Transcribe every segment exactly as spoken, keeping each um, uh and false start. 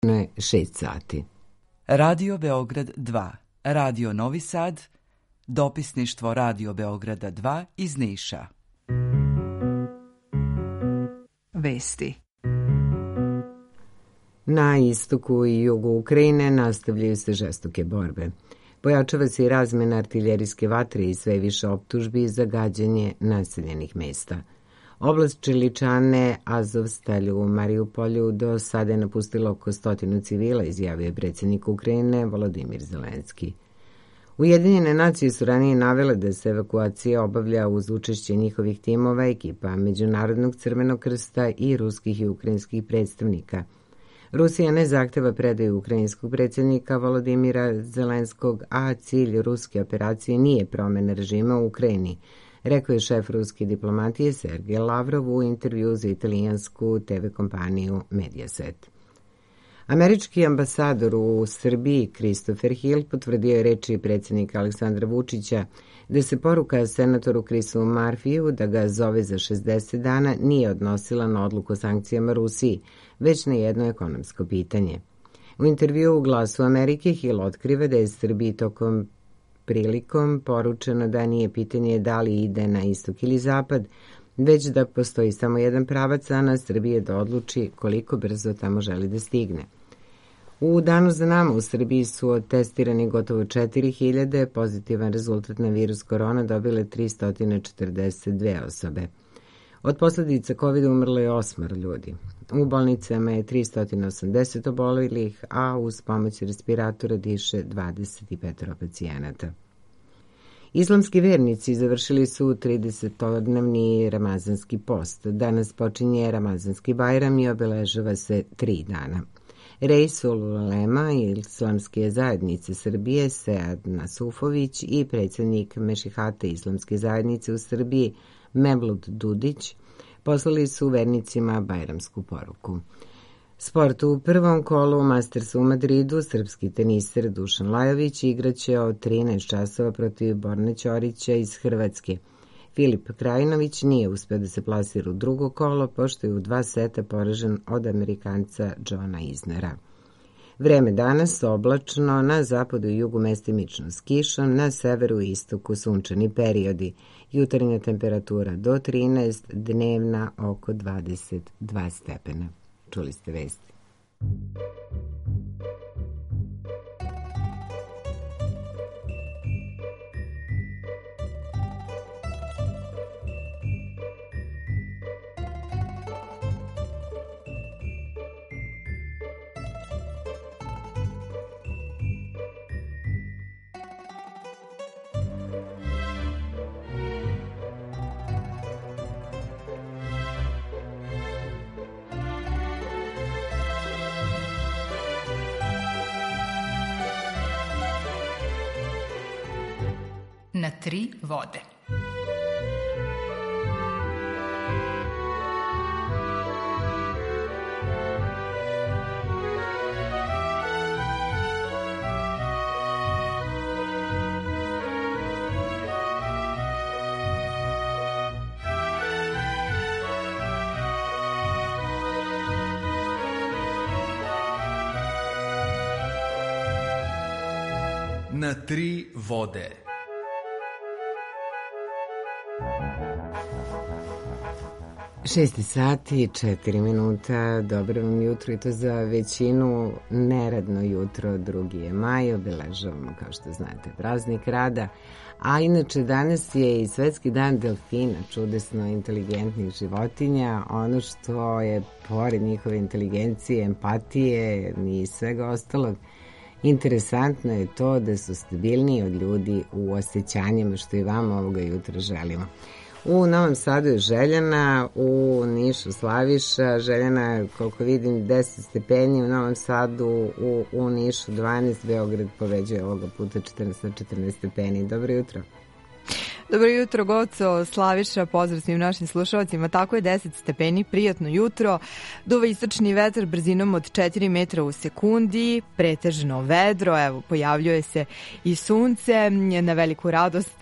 šest sati. Radio Beograd dva, Radio Novi Sad, dopisništvo Radio Beograda dva iz Niša. Vesti. Na istoku i jugu Ukrajine nastavljaju se žestoke borbe. Pojačava se i razmena artiljerijske vatre i sve više optužbi za gađanje naseljenih mesta. Oblast Čeličane, Azovstalj u Mariupolju do sada je napustilo oko stotinu civila, izjavio je predsjednik Ukrajine Volodimir Zelenski. Ujedinjene nacije su ranije navele da se evakuacija obavlja uz učešće njihovih timova, ekipa Međunarodnog crvenog krsta i ruskih i ukrajinskih predstavnika. Rusija ne zahteva predaju ukrajinskog predsjednika Volodimira Zelenskog, a cilj ruske operacije nije promjena režima u Ukrajini, rekao je šef ruske diplomatije Sergej Lavrov u intervju za italijansku te ve kompaniju Mediaset. Američki ambasador u Srbiji Christopher Hill potvrdio je reči predsjednika Aleksandra Vučića da se poruka senatoru Chrisu Murphyju da ga zove za šezdeset dana nije odnosila na odluku o sankcijama Rusiji, već na jedno ekonomsko pitanje. U intervju u Glasu Amerike Hill otkriva da je Srbiji tokom prilikom poručeno da nije pitanje da li ide na istok ili zapad, već da postoji samo jedan pravac, a na Srbiji da odluči koliko brzo tamo želi da stigne. U danu za nama u Srbiji su testirani gotovo četiri hiljade, pozitivan rezultat na virus korona dobile tristo četrdeset dve osobe. Od posljedica COVID umrlo je osmoro ljudi. U bolnicama je tristo osamdeset obolelih, a uz pomoć respiratora diše dvadeset pet pacijenata. Islamski vernici završili su tridesetodnevni ramazanski post. Danas počinje Ramazanski Bajram i obeležava se tri dana. Reisul ulema Islamske zajednice Srbije Sead Nasufović i predsjednik Mešihata Islamske zajednice u Srbiji Mevlut Dudić poslali su vernicima bajramsku poruku. Sport u prvom kolu Mastersa u Madridu, srpski teniser Dušan Lajović igraće od trinaest časova protiv Borne Ćorića iz Hrvatske. Filip Krajinović nije uspio da se plasira u drugo kolo, pošto je u dva seta poražen od Amerikanca Johna Isnera. Vreme danas oblačno, na zapadu i jugu mestimično s kišom, na severu i istoku sunčani periodi. Jutarnja temperatura do trinaest, dnevna oko dvadeset dva stepena. Čuli ste vesti. Na tri vode. Na tri vode. Šesti sati, četiri minuta, dobro vam jutro i to za većinu neradno jutro, drugi je maj, obeležavamo kao što znate praznik rada, a inače danas je i svetski dan delfina, čudesno inteligentnih životinja, ono što je pored njihove inteligencije, empatije i svega ostalog, interesantno je to da su stabilniji od ljudi u osjećanjima, što i vama ovoga jutra želimo. U Novom Sadu je Željana, u Nišu Slaviša, Željana koliko vidim deset stepeni, u Novom Sadu, u, u Nišu dvanaest, Beograd poveđuje ovoga puta četrnaest na četrnaest stepeni. Dobro jutro. Dobro jutro, Goco, Slaviša, pozdrav svim našim slušalcima. Tako je, deset stepeni, prijatno jutro, duva istočni vetar brzinom od četiri metra u sekundi, pretežno vedro, evo, pojavljuje se i sunce, na veliku radost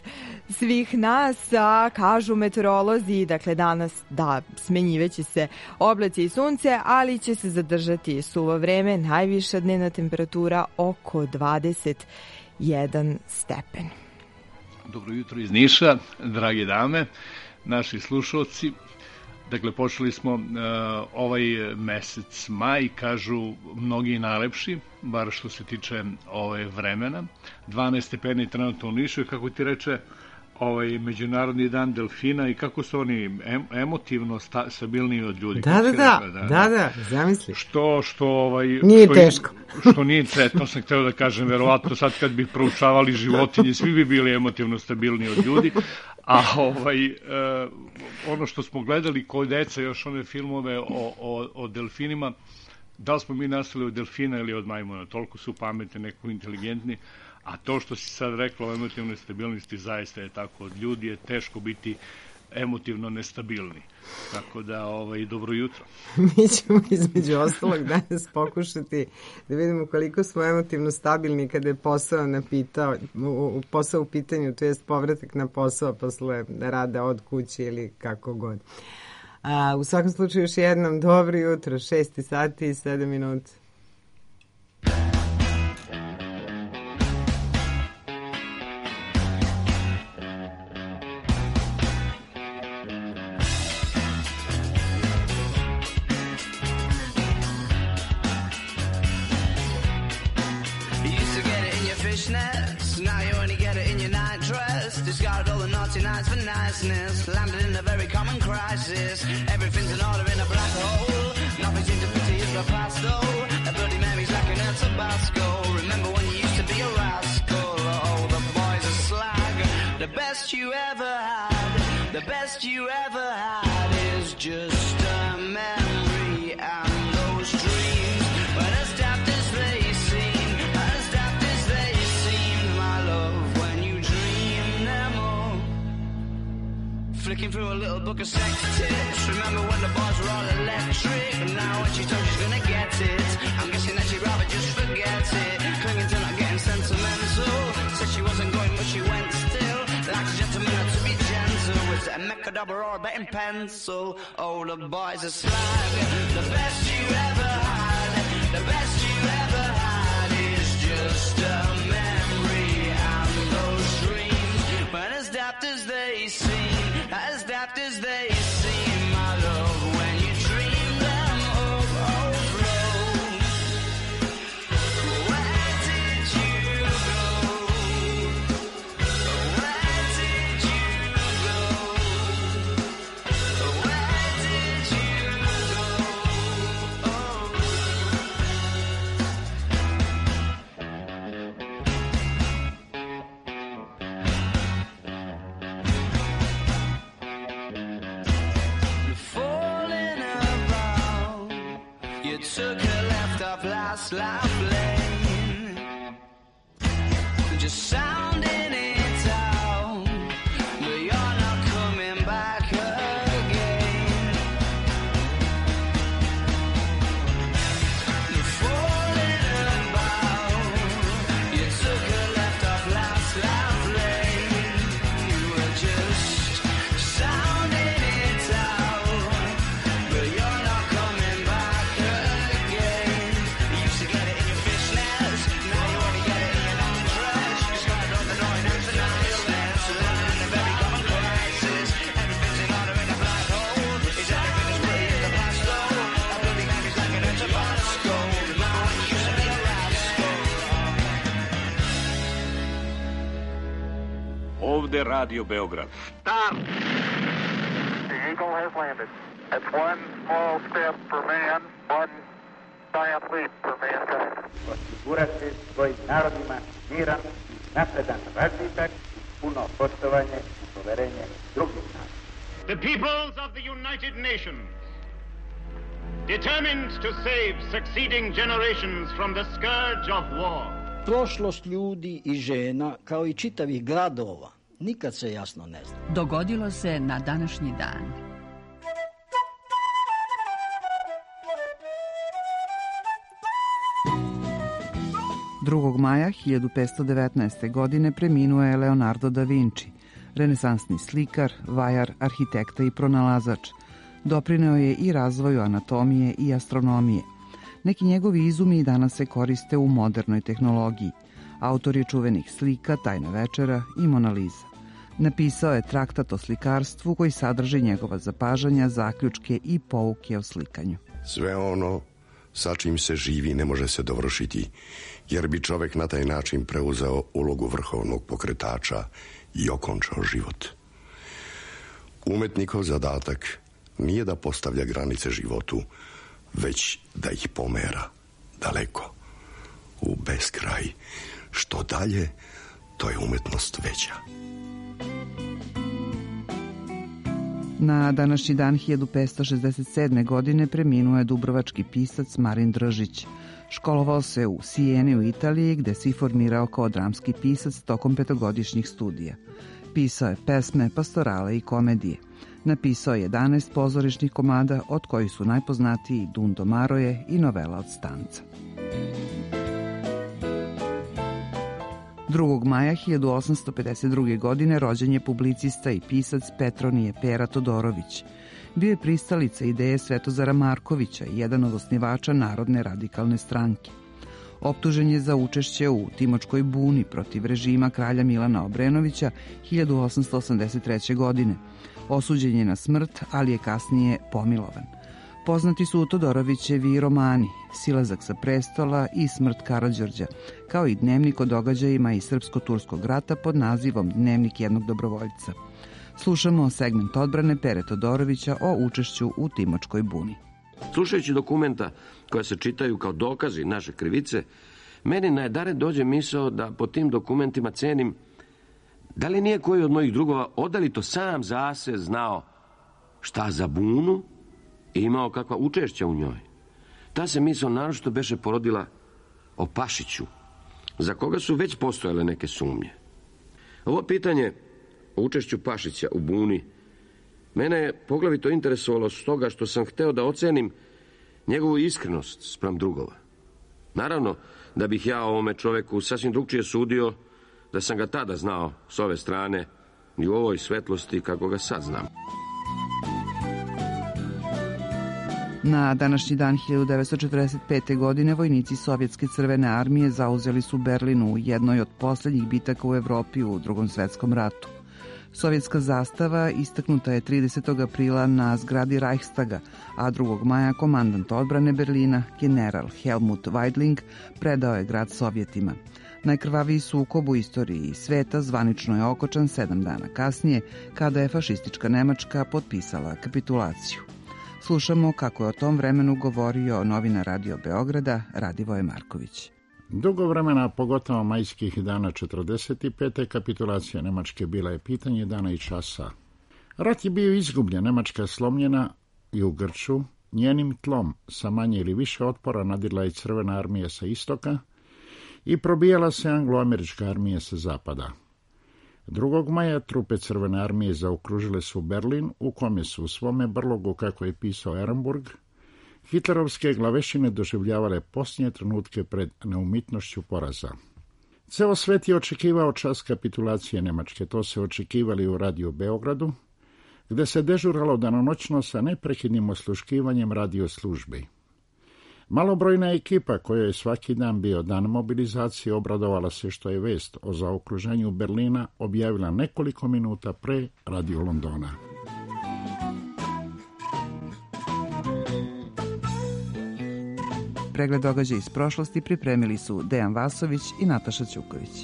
svih nas, a kažu meteorolozi, dakle danas da smenjiveće se oblaci i sunce, ali će se zadržati suvo vreme, najviša dnevna temperatura oko dvadeset jedan stepen. Dobro jutro iz Niša, drage dame, naši slušalci. Dakle, počeli smo uh, ovaj mesec maj, kažu mnogi najlepši, bar što se tiče ove vremena. dvanaest stepeni trenutno u Nišu, kako ti reče, ovaj Međunarodni dan delfina i kako su oni em, emotivno sta, stabilniji od ljudi. Da, da, da, da, da, da, zamisli. Što, što, ovaj, nije što, teško. Što nije teško, sam hteo da kažem, verovatno sad kad bi proučavali životinje, svi bi bili emotivno stabilniji od ljudi, a ovaj, eh, ono što smo gledali kod deca, još one filmove o, o, o delfinima, da li smo mi nastali od delfina ili od majmuna, toliko su pametni, neko inteligentni, a to što si sad rekla o emotivnoj stabilnosti zaista je tako, od ljudi je teško biti emotivno nestabilni. Tako da, ovaj, dobro jutro. Mi ćemo između ostalog danas pokušati da vidimo koliko smo emotivno stabilni kada je posao napitao, u, posao u pitanju, to jest povratak na posao posle rada od kuće ili kako god. A, u svakom slučaju još jednom dobro jutro, šest sati i sedam minuta. Nights for niceness, landed in a very common crisis. Everything's in order in a black hole. Nothing seems to pity is the past though. A Bloody Mary's lacking a Tabasco. Remember when you used to be a rascal? Oh, the boys are slag. The best you ever had, the best you ever had is just a memory and those dreams. But as daft as they seem, as daft as they seem, my love, when you dream them all. Flicking through a little book of sex tips. Remember when the bars were all electric? And now when she told she's gonna get it, I'm guessing that she'd rather just forget it. Clinging to not getting sentimental. Said she wasn't going but she went still. Like a gentleman had to be gentle. Was it a Mechadobber or a betting pencil? Oh, the boys are slag. The best you ever had, the best you ever had is just a memory and those dreams. But as daft as they seem, as daft as they seem, my love, when you dream them up, oh, flow. Where did you go? Where did you go? Where did you go? Oh. Took a left off last life lane, just sounding it out, but you're not coming back again. You're falling about, you took a left off last life lane, you were just sounding it out, but you're not coming back again. Ovde Radio Beograd. Stop! The Eagle has landed. That's one small step for man, one giant leap for mankind. Osigurati svojim narodima miran, napredan razvitak, puno poštovanje i poverenje drugih naroda. The peoples of the United Nations, determined to save succeeding generations from the scourge of war. Prošlost ljudi i žena, kao i čitavih gradova, nikad se jasno ne zna. Dogodilo se na današnji dan. drugog maja hiljadu petsto devetnaeste. godine preminuo je Leonardo da Vinci, Renesansni slikar, vajar, arhitekta i pronalazač. Doprineo je i razvoju anatomije i astronomije. Neki njegovi izumi i danas se koriste u modernoj tehnologiji. Autor je čuvenih slika Tajna večera i Mona Lisa. Napisao je traktat o slikarstvu koji sadrži njegova zapažanja, zaključke i pouke o slikanju. Sve ono sa čim se živi ne može se dovršiti, jer bi čovek na taj način preuzeo ulogu vrhovnog pokretača i okončao život. Umetnikov zadatak nije da postavlja granice životu, već da ih pomera daleko, u beskraj. Što dalje, to je umetnost veća. Na današnji dan hiljadu petsto šezdeset sedme. godine preminuo je dubrovački pisac Marin Držić. Školovao se u Sijeni u Italiji, gde se i formirao kao dramski pisac tokom petogodišnjih studija. Pisao je pesme, pastorale i komedije. Napisao je jedanaest pozorišnih komada, od kojih su najpoznatiji Dundo Maroje i novela od Stanca. drugog maja hiljadu osamsto pedeset druge. godine rođen je publicista i pisac Petronije Pera Todorović. Bio je pristalica ideje Svetozara Markovića i jedan od osnivača Narodne radikalne stranke. Optužen je za učešće u Timočkoj buni protiv režima kralja Milana Obrenovića hiljadu osamsto osamdeset treće. godine. Osuđen je na smrt, ali je kasnije pomilovan. Poznati su Todorovićevi romani Silazak sa prestola i Smrt Karađorđa, kao i dnevnik o događajima iz Srpsko-turskog rata pod nazivom Dnevnik jednog dobrovoljca. Slušamo segment odbrane Pere Todorovića o učešću u Timočkoj buni. Slušajući dokumenta koja se čitaju kao dokazi naše krivice, meni najedare dođe misao da po tim dokumentima cenim da li nije koji od mojih drugova odalito sam za se znao šta za bunu i imao kakva učešća u njoj. Ta se misao naročito beše porodila o Pašiću, za koga su već postojale neke sumnje. Ovo pitanje o učešću Pašića u buni mene je poglavito interesovalo stoga što sam hteo da ocenim njegovu iskrenost spram drugova. Naravno da bih ja o ovome čoveku sasvim drugčije sudio da sam ga tada znao s ove strane i u ovoj svetlosti kako ga sad znam. Na današnji dan hiljadu devetsto četrdeset pete. godine vojnici Sovjetske crvene armije zauzeli su Berlin u jednoj od poslednjih bitaka u Evropi u Drugom svetskom ratu. Sovjetska zastava istaknuta je tridesetog aprila na zgradi Reichstaga, a drugog maja komandant odbrane Berlina, general Helmut Weidling, predao je grad Sovjetima. Najkrvaviji sukob u istoriji sveta zvanično je okončan sedam dana kasnije, kada je fašistička Nemačka potpisala kapitulaciju. Slušamo kako je o tom vremenu govorio novinar Radio Beograda Radivoje Marković. Dugo vremena, pogotovo majskih dana četrdeset pete. kapitulacija Nemačke bila je pitanje dana i časa. Rat je bio izgubljen, Nemačka je slomljena i u grču. Njenim tlom sa manje ili više otpora nadirla je Crvena armija sa istoka i probijala se angloamerička armija sa zapada. drugog maja trupe Crvene armije zaokružile su Berlin, u kome su u svome brlogu, kako je pisao Ehrenburg, hitlerovske glavešine doživljavale posljednje trenutke pred neumitnošću poraza. Ceo svet je očekivao čas kapitulacije Nemačke, to se očekivali u Radio Beogradu, gde se dežuralo danonoćno sa neprekidnim osluškivanjem radio službi. Malobrojna ekipa, koja je svaki dan bio dan mobilizacije, obradovala se što je vest o zaokruženju Berlina objavila nekoliko minuta pre Radio Londona. Pregled događaja iz prošlosti pripremili su Dejan Vasović i Nataša Ćuković.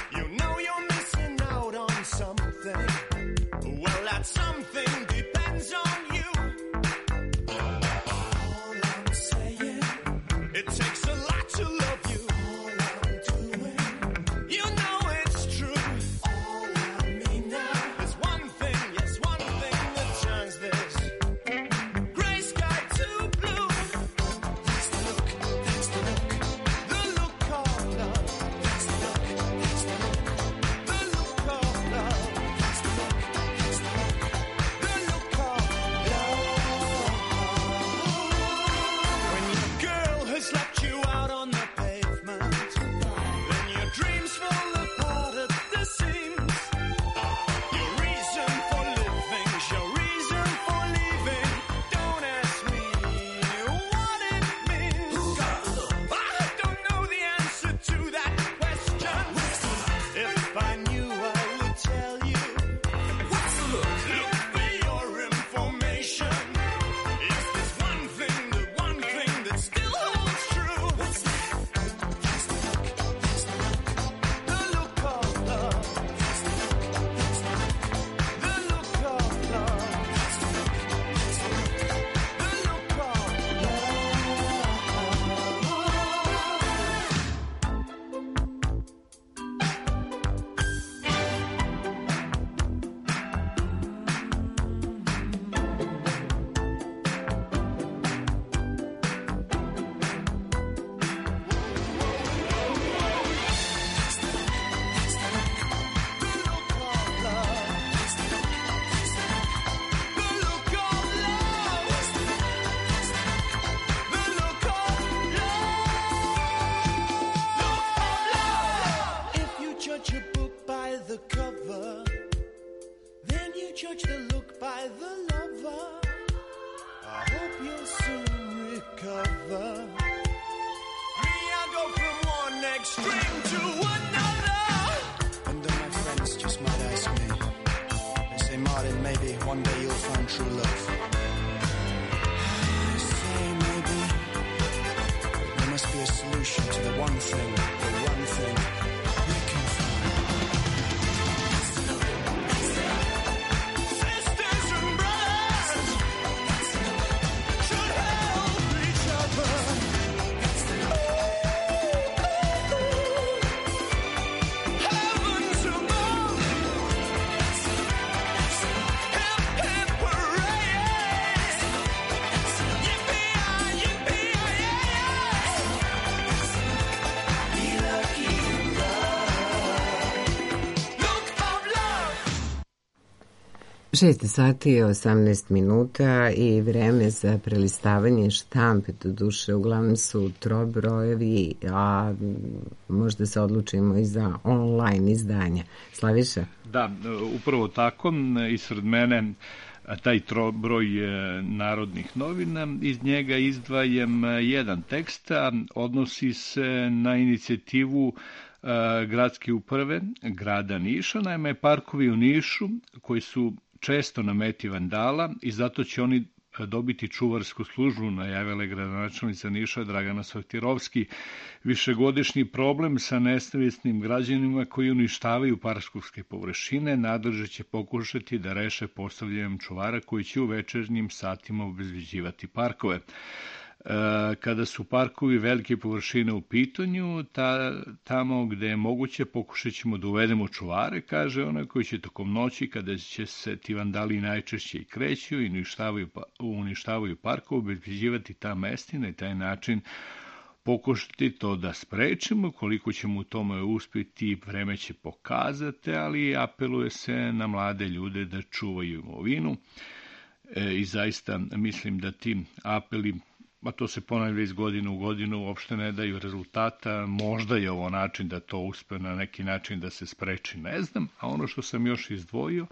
Something, well, that something depends judge the look by the lover. I hope you'll soon recover. Me, I go from one extreme to another. And then my friends just might ask me, they say, Martin, maybe one day you'll find true love. I say maybe there must be a solution to the one thing, the one thing we can find. šest sati i osamnaest minuta i vreme za prelistavanje štampe, do duše uglavnom su trobrojevi, a možda se odlučimo i za online izdanja. Slaviša? Da, upravo tako. Ispred mene taj trobroj Narodnih novina. Iz njega izdvajam jedan tekst, a odnosi se na inicijativu gradske uprave grada Niša. Naime, parkovi u Nišu koji su često na meti vandala i zato će oni dobiti čuvarsku službu, najavila je gradonačelnica Niša Dragana Sotirovski. Višegodišnji problem sa nesavjesnim građanima koji uništavaju parkovske površine nadležni će pokušati da reše postavljanjem čuvara koji će u večernjim satima obezbeđivati parkove. Kada su parkovi velike površine u pitanju, ta, tamo gde je moguće pokušat ćemo da uvedemo čuvare, kaže ona, koji će tokom noći, kada će se ti vandali najčešće i kreću i uništavaju, uništavaju parkove, obezbeđivati ta mesta i na taj način pokušati to da sprečimo. Koliko ćemo u tome uspjeti, vreme će pokazati, ali apeluje se na mlade ljude da čuvaju imovinu e, i zaista mislim da ti apeli, a to se ponavlja iz godine u godinu, uopšte ne daju rezultata. Možda je ovo način da to uspe na neki način da se spreči, ne znam. A ono što sam još izdvojio,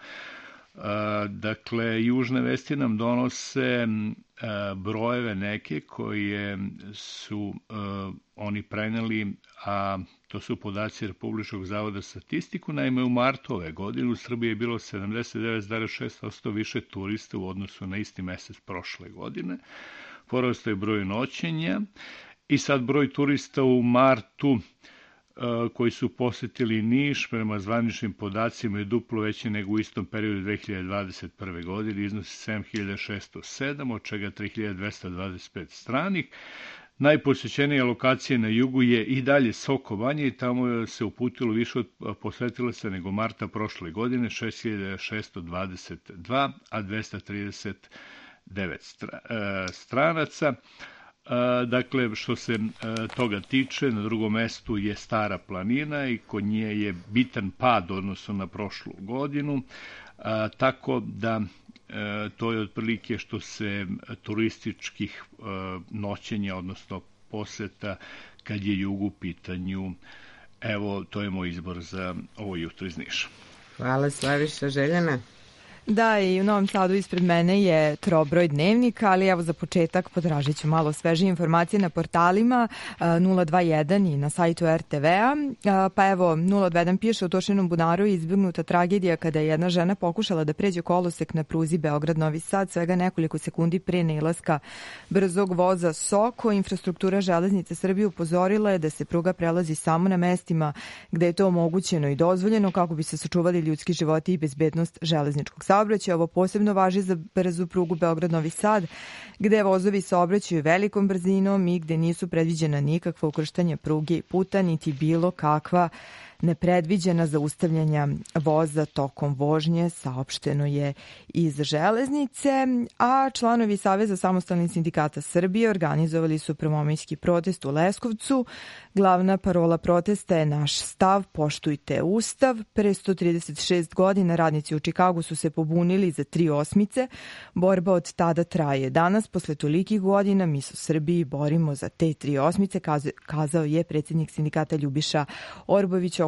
dakle, Južne vesti nam donose brojeve neke koje su oni preneli, a to su podaci Republičkog zavoda za statistiku. Naime, u martu ove godine u Srbiji je bilo sedamdeset devet zarez šest posto više turista u odnosu na isti mesec prošle godine. Porastao je broj noćenja i sad broj turista u martu koji su posetili Niš prema zvaničnim podacima je duplo veći nego u istom periodu dve hiljade dvadeset prve. godine, iznosi sedam hiljada šesto sedam, od čega tri hiljade dvesta dvadeset pet stranih. Najposećenija lokacija na jugu je i dalje Soko Banja i tamo se uputilo više od posetilaca nego marta prošle godine, šest hiljada šesto dvadeset dva, a dvesta trideset devet stranaca. Dakle, što se toga tiče, na drugom mestu je Stara planina i kod nje je bitan pad odnosno na prošlu godinu, tako da to je otprilike što se turističkih noćenja, odnosno poseta kad je jug u pitanju. Evo, to je moj izbor za ovo jutro iz Niša. Hvala, Slaviša. Željana? Da, i u Novom Sadu ispred mene je trobroj dnevnika, ali evo za početak potražit ću malo svežije informacije na portalima nula dva jedan i na sajtu er te ve-a. Pa evo, nula dva jedan piše: u Tošinom bunaru je izbjegnuta tragedija kada je jedna žena pokušala da pređe kolosek na pruzi Beograd-Novi Sad svega nekoliko sekundi pre nailaska brzog voza Soko. Infrastruktura Železnice Srbije upozorila je da se pruga prelazi samo na mestima gde je to omogućeno i dozvoljeno kako bi se sačuvali ljudski životi i bezbednost železničkog saobraćaja. Ovo posebno važi za brzu prugu Beograd-Novi Sad, gde vozovi saobraćaju velikom brzinom i gde nisu predviđena nikakva ukrštanja pruge i puta, niti bilo kakva nepredviđena zaustavljanja voza tokom vožnje, saopšteno je iz Železnice, a članovi Saveza samostalnih sindikata Srbije organizovali su prvomajski protest u Leskovcu. Glavna parola protesta je naš stav, poštujte Ustav. Pre sto trideset šest godina radnici u Čikagu su se pobunili za tri osmice. Borba od tada traje. Danas, posle tolikih godina, mi se u Srbiji borimo za te tri osmice, kazao je predsjednik sindikata Ljubiša Orbović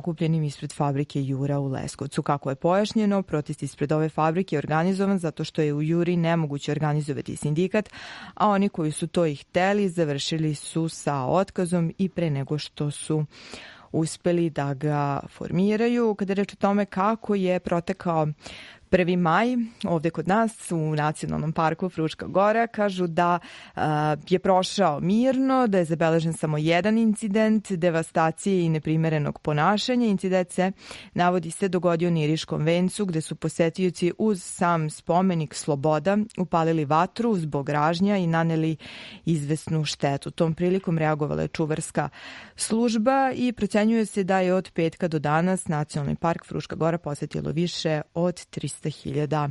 okupljenim ispred fabrike Jura u Leskovcu. Kako je pojašnjeno, protest ispred ove fabrike je organizovan zato što je u Juri nemoguće organizovati sindikat, a oni koji su to i hteli završili su sa otkazom i pre nego što su uspeli da ga formiraju. Kada je reč o tome kako je protekao prvi maj, ovde kod nas u Nacionalnom parku Fruška Gora, kažu da a, je prošao mirno, da je zabeležen samo jedan incident devastacije i neprimerenog ponašanja. Incident se, navodi se, dogodio na Iriškom vencu, gde su posetioci uz sam spomenik Sloboda upalili vatru zbog ražnja i naneli izvesnu štetu. Tom prilikom reagovala je čuvarska služba i procenjuje se da je od petka do danas Nacionalni park Fruška Gora posetilo više od trista hiljada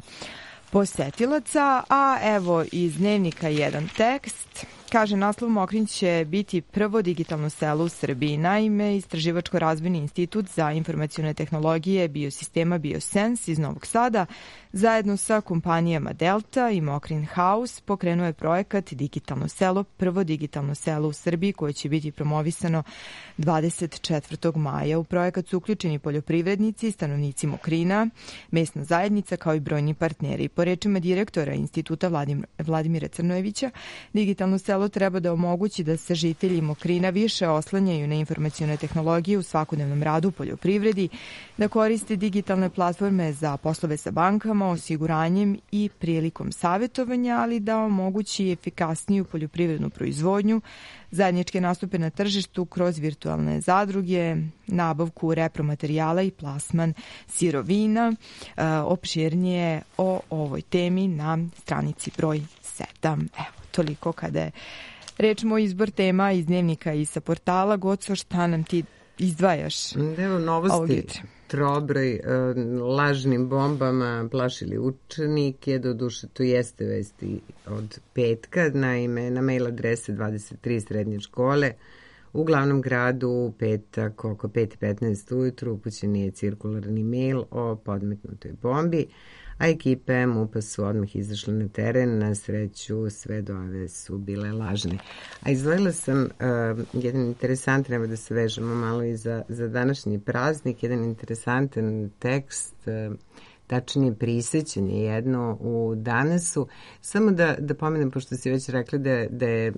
posetilaca. A evo iz dnevnika jedan tekst. Kaže, naslov Mokrin će biti prvo digitalno selo u Srbiji. Naime, Istraživačko-razvojni institut za informacione tehnologije biosistema Biosens iz Novog Sada zajedno sa kompanijama Delta i Mokrin House pokrenuo je projekat Digitalno selo, prvo digitalno selo u Srbiji koje će biti promovisano dvadeset četvrtog maja. U projekat su uključeni poljoprivrednici, stanovnici Mokrina, mesna zajednica kao i brojni partneri. Po rečima direktora instituta Vladim, Vladimira Crnojevića, digitalno selo treba da omogući da se žitelji Mokrina više oslanjaju na informacione tehnologije u svakodnevnom radu u poljoprivredi, da koriste digitalne platforme za poslove sa bankama, osiguranjem i prilikom savjetovanja, ali da omogući efikasniju poljoprivrednu proizvodnju, zajedničke nastupe na tržištu kroz virtualne zadruge, nabavku repromaterijala i plasman sirovina. E, opširnije o ovoj temi na stranici broj sedam. Evo, toliko kada je reč moj izbor tema iz dnevnika i sa portala. Goco, šta nam ti izdvajaš? Evo, novosti. Trobroj lažnim bombama plašili učenike, do duše to jeste vesti od petka, naime na mail adrese dvadeset tri srednje škole u glavnom gradu u petak oko pet i petnaest ujutru upućen je cirkularni mail o podmetnutoj bombi, a ekipe MUP-a su odmah izašle na teren. Na sreću sve dojave su bile lažne. A izdvojila sam uh, jedan interesantan, evo da se vežemo malo i za, za današnji praznik, jedan interesantan tekst, uh, tačnije prisećanje jedno u Danasu. Samo da, da pomenem, pošto si već rekla da, da je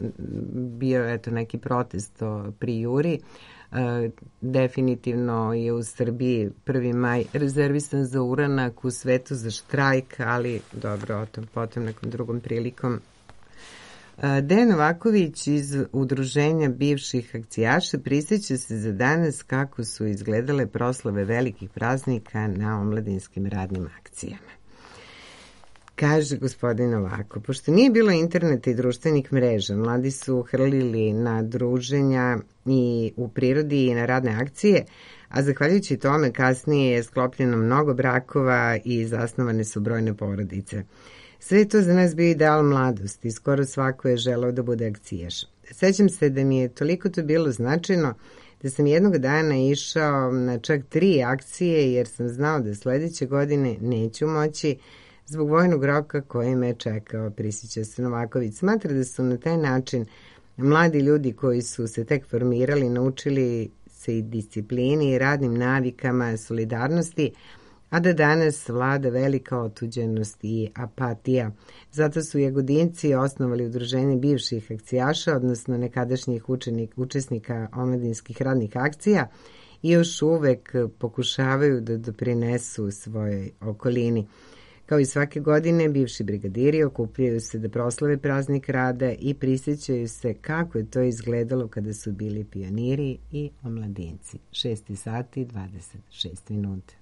bio eto, neki protest pri Juri, Uh, definitivno je u Srbiji prvi maj rezervisan za uranak, u svetu za štrajk, ali dobro, o tom potom nekom drugom prilikom. Uh, Dejan Novaković iz Udruženja bivših akcijaša prisjeća se za danas kako su izgledale proslave velikih praznika na omladinskim radnim akcijama. Kaže gospodin ovako, pošto nije bilo interneta i društvenih mreža, mladi su hrlili na druženja i u prirodi i na radne akcije, a zahvaljujući tome kasnije je sklopljeno mnogo brakova i zasnovane su brojne porodice. Sve je to za nas bio ideal mladosti, skoro svako je želeo da bude akcijaš. Sećam se da mi je toliko to bilo značajno da sam jednog dana išao na čak tri akcije jer sam znao da sledeće godine neću moći zbog vojnog roka koji me čekao, prisjeća se Novaković. Smatra da su na taj način mladi ljudi koji su se tek formirali naučili se i disciplini i radnim navikama, solidarnosti, a da danas vlada velika otuđenost i apatija. Zato su Jagodinci osnovali udruženje bivših akcijaša, odnosno nekadašnjih učenik, učesnika omladinskih radnih akcija i još uvek pokušavaju da doprinesu svojoj okolini. Kao i svake godine, bivši brigadiri okupljaju se da proslave praznik rada i prisjećaju se kako je to izgledalo kada su bili pioniri i omladinci. šest sati i dvadeset šest minuta.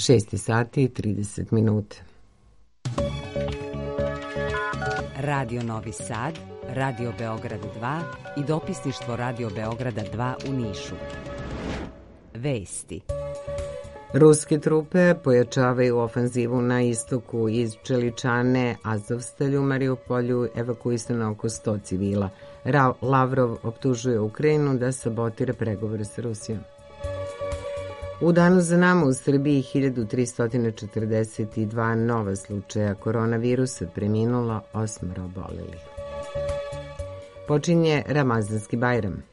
šest sati i trideset minuta. Radio Novi Sad, Radio Beograd dva i dopisništvo Radio Beograda dva u Nišu. Vesti. Ruske trupe pojačavaju ofanzivu na istoku iz Čeličane, Azovstalju, Mariupolju, evakuisano oko sto civila. Ra- Lavrov optužuje Ukrajinu da sabotira pregovore sa Rusijom. U danu za nama u Srbiji hiljadu tristo četrdeset dva nova slučaja koronavirusa, preminulo osmoro obolelih. Počinje Ramazanski Bajram.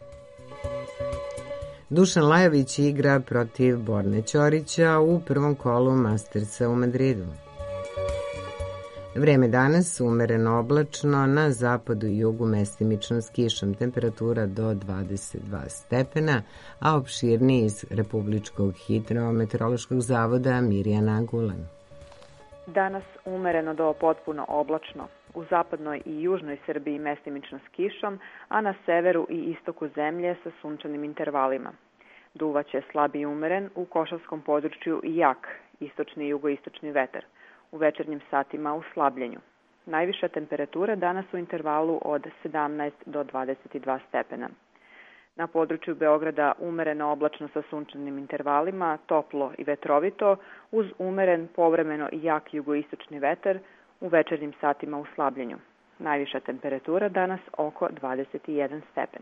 Dušan Lajović igra protiv Borne Ćorića u prvom kolu Mastersa u Madridu. Vreme danas umereno oblačno, na zapadu i jugu mestimično s kišom, temperatura do dvadeset dva stepena, a opširniji iz Republičkog hidrometeorološkog zavoda Mirjana Gulan. Danas umereno do potpuno oblačno. U zapadnoj i južnoj Srbiji mestimično s kišom, a na severu i istoku zemlje sa sunčanim intervalima. Duvaće slab i umeren, u Košavskom području i jak, istočni i jugoistočni vetar. U večernjim satima u slabljenju. Najviša temperatura danas u intervalu od sedamnaest do dvadeset dva stepena. Na području Beograda umereno oblačno sa sunčanim intervalima, toplo i vetrovito, uz umeren, povremeno i jak jugoistočni vetar, u večernjim satima u slabljenju. Najviša temperatura danas oko dvadeset jedan stepen.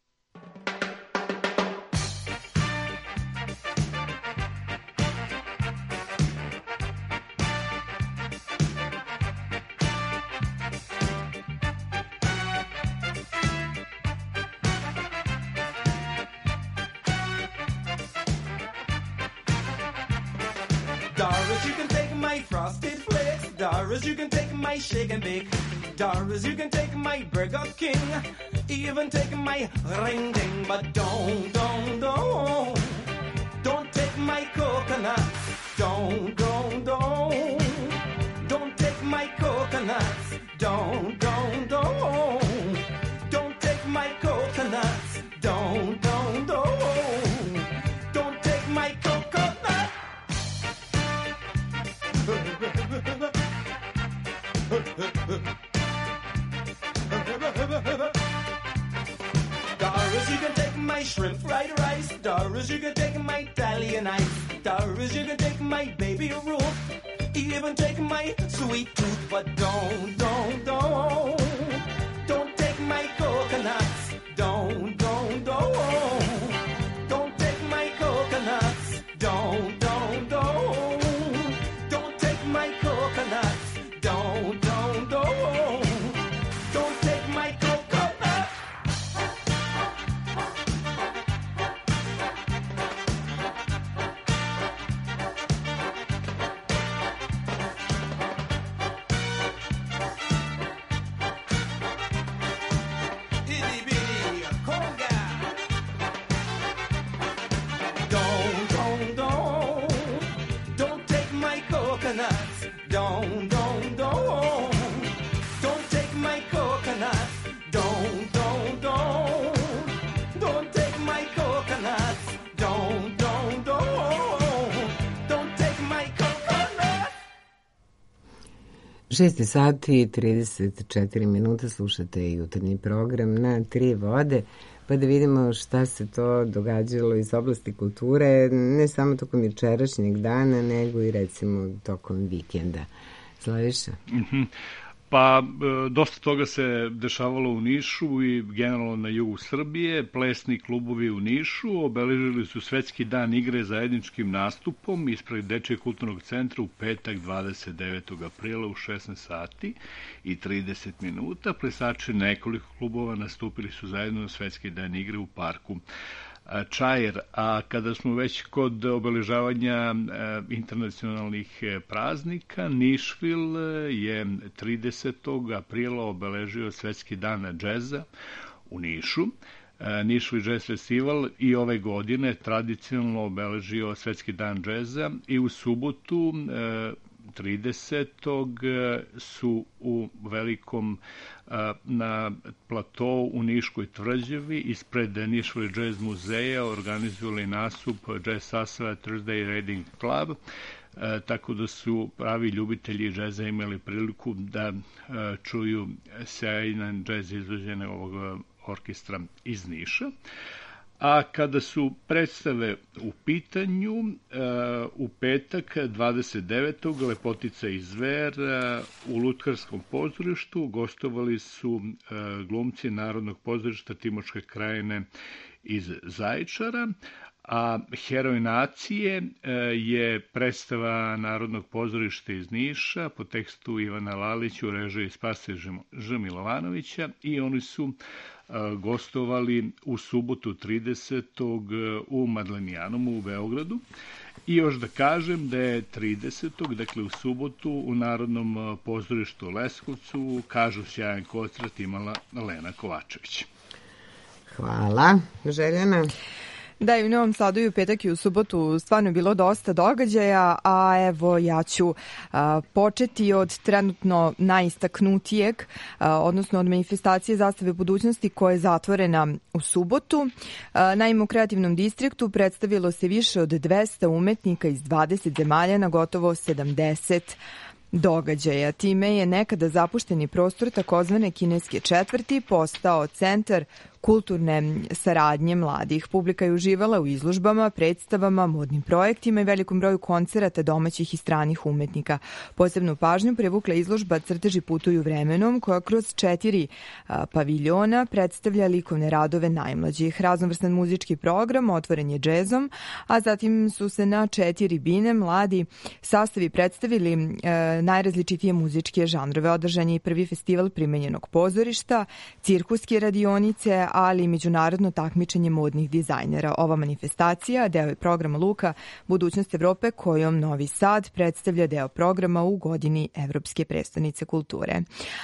Doris, you can take my frosted flakes. Doris, you can take my shake and bake. Doris, you can take my Burger King. Even take my ring ding. But don't, don't, don't. Don't take my coconuts. Don't, don't, don't. Don't take my coconuts. Don't, don't, don't. Don't take my coconuts. Don't, don't, don't. Don't take my coconuts. Doris, you can take my shrimp fried rice. Doris, you can take my Italian ice. Doris, you can take my baby Ruth. Even take my sweet tooth. But don't, don't, don't. Don't take my coconuts. Don't, don't, don't. Don't take my coconuts. Don't, don't, don't. Don't take my coconuts. Don't, don't, don't. Don't take my coconuts. Itty bitty conga. Don't, don't, don't. Don't take my coconuts. Don't, don't, don't. Don't take my coconuts. Don't, don't, don't. Don't take my coconuts. Don't, don't, don't. Don't take my coconuts. šest sati i trideset četiri minuta, slušate jutarnji program na Tri vode, pa da vidimo šta se to događalo iz oblasti kulture, ne samo tokom jučerašnjeg dana, nego i recimo tokom vikenda. Slaviša? Mm-hmm. Pa, dosta toga se dešavalo u Nišu i generalno na jugu Srbije. Plesni klubovi u Nišu obeležili su Svetski dan igre zajedničkim nastupom ispred Dečijeg kulturnog centra u petak dvadeset devetog aprila u šesnaest sati i trideset minuta. Plesači nekoliko klubova nastupili su zajedno na Svetski dan igre u parku Čair. A kada smo već kod obeležavanja internacionalnih praznika, Nišvil je tridesetog aprila obeležio Svetski dan džeza u Nišu. Nišvil Jazz Festival i ove godine tradicionalno obeležio Svetski dan džeza i u subotu tridesetog su u velikom na platou u Niškoj tvrđavi ispred Nišvil Jazz muzeja organizovali nastup Jazz sastava Thursday Reading Club. e, tako da su pravi ljubitelji džeza imali priliku da e, čuju sjajan džez izvođenja ovog orkestra iz Niša. A kada su predstave u pitanju, u petak dvadeset devetog Lepotica i zver u Lutkarskom pozorištu gostovali su glumci Narodnog pozorišta Timočke krajine iz Zaječara, a Heroj nacije je predstava Narodnog pozorišta iz Niša po tekstu Ivana Lalića u režiji Spase Ž. Milovanovića i oni su gostovali u subotu tridesetog u Madlenijanumu u Beogradu. I još da kažem da je tridesetog dakle u subotu u Narodnom pozorištu u Leskovcu kažu sjajan koncert imala Lena Kovačević. Hvala. Željana? Da, i u Novom Sadu i u petak i u subotu stvarno je bilo dosta događaja, a evo ja ću a, početi od trenutno najistaknutijeg, a, odnosno od manifestacije Zastave budućnosti koja je zatvorena u subotu. A, naime, u Kreativnom distriktu predstavilo se više od dvesta umetnika iz dvadeset zemalja na gotovo sedamdeset događaja. Time je nekada zapušteni prostor takozvane kineske četvrti postao centar kulturne saradnje mladih. Publika je uživala u izložbama, predstavama, modnim projektima i velikom broju koncerata domaćih i stranih umetnika. Posebnu pažnju privukla izložba Crteži putuju vremenom, koja kroz četiri a, paviljona predstavlja likovne radove najmlađih. Raznovrstan muzički program otvoren je džezom, a zatim su se na četiri bine mladi sastavi predstavili e, najrazličitije muzičke žanrove. Održan je i prvi festival primenjenog pozorišta, cirkuske radionice, ali i međunarodno takmičenje modnih dizajnera. Ova manifestacija deo je programa Luka Budućnost Evrope, kojom Novi Sad predstavlja deo programa u godini Evropske prestonice kulture.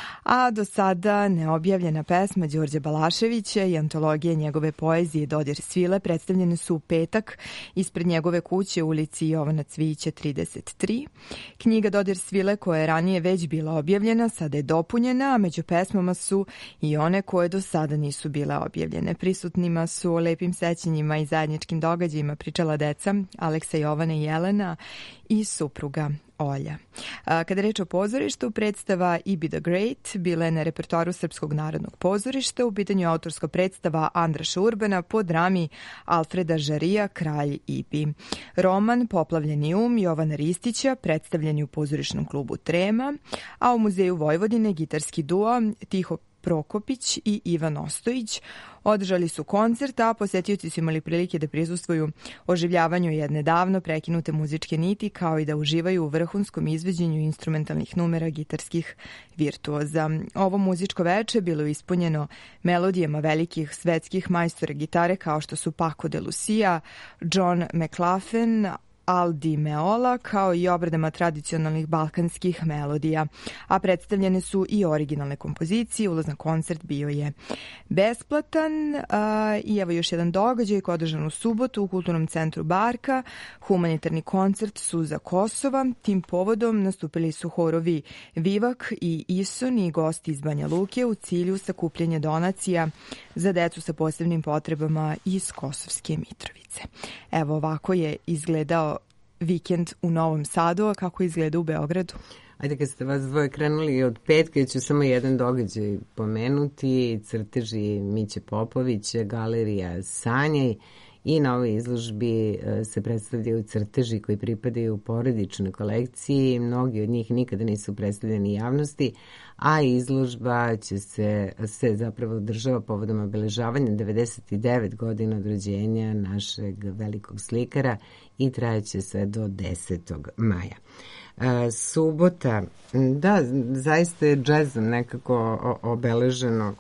A do sada neobjavljena pesma Đorđa Balaševića i antologija njegove poezije Dodir svile predstavljene su u petak ispred njegove kuće u ulici Jovana Cvijića trideset tri. Knjiga Dodir svile, koja je ranije već bila objavljena, sada je dopunjena, a među pesmama su i one koje do sada nisu bile objavljene. Prisutnima su o lepim sećanjima i zajedničkim događajima pričala deca Aleksa, Jovana i Jelena i supruga Olja. Kada je reč o pozorištu, predstava I Be The Great bila je na repertoaru Srpskog narodnog pozorišta. U pitanju je autorska predstava Andraša Urbana po drami Alfreda Žarija Kralj Ipi. Roman Poplavljeni um Jovana Ristića predstavljen je u pozorišnom klubu Trema, a u Muzeju Vojvodine gitarski duo Tiho Prokopić i Ivan Ostojić održali su koncert, a posetioci su imali prilike da prisustvuju oživljavanju jedne davno prekinute muzičke niti, kao i da uživaju u vrhunskom izvođenju instrumentalnih numera gitarskih virtuoza. Ovo muzičko veče bilo je ispunjeno melodijama velikih svetskih majstora gitare kao što su Paco de Lucia, John McLaughlin, Al Di Meola, kao i obradama tradicionalnih balkanskih melodija, a predstavljene su i originalne kompozicije. Ulaz na koncert bio je besplatan. A, i evo još jedan događaj koji je održan u subotu u Kulturnom centru Barka, humanitarni koncert Suza Kosova. Tim povodom nastupili su horovi Vivak i Ison i gosti iz Banja Luke u cilju sakupljanja donacija za decu sa posebnim potrebama iz Kosovske Mitrovice. Evo ovako je izgledao vikend u Novom Sadu, a kako izgleda u Beogradu? Ajde, kad ste vas dvoje krenuli od petka, ću samo jedan događaj pomenuti. Crteži Miće Popovića, galerija Sanjaj, i na ovoj izložbi se predstavljaju crteži koji pripadaju porodičnoj kolekciji. Mnogi od njih nikada nisu predstavljeni javnosti, a izložba će se, se zapravo održava povodom obeležavanja devedeset devet godina od rođenja našeg velikog slikara i trajeće sve do desetog maja. E, subota, da, zaista je džezom nekako obeleženo,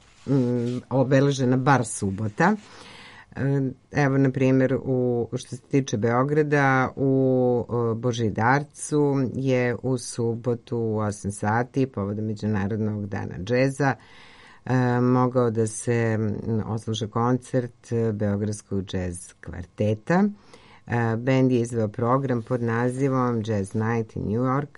obeležena bar subota. Evo, na primjer, u, što se tiče Beograda, u Božidarcu je u subotu u osam sati, povodom Međunarodnog dana džeza, mogao da se osluša koncert Beogradskog džez kvarteta. Bend je izveo program pod nazivom Jazz Night in New York,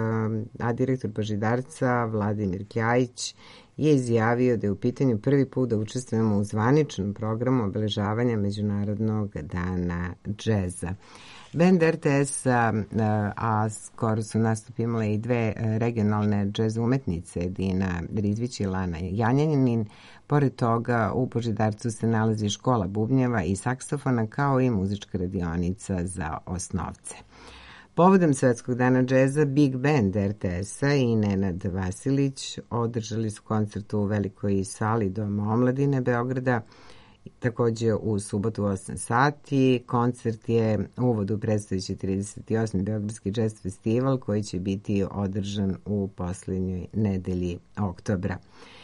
a direktor Božidarca Vladimir Kjajić je izjavio da je u pitanju prvi put da učestvujemo u zvaničnom programu obeležavanja Međunarodnog dana džeza. Band R T S-a, a skoro su nastup imale i dve regionalne džez umetnice, Dina Rizvić i Lana Janjanin. Pored toga, u Božidarcu se nalazi škola bubnjeva i saksofona, kao i muzička radionica za osnovce. Povodom Svetskog dana džeza, Big Band R T S-a i Nenad Vasilić održali su koncert u velikoj sali Doma omladine Beograda, takođe u subotu u osam sati. Koncert je uvod u predstojeći trideset osmi Beogradski džez festival koji će biti održan u poslednjoj nedelji oktobra.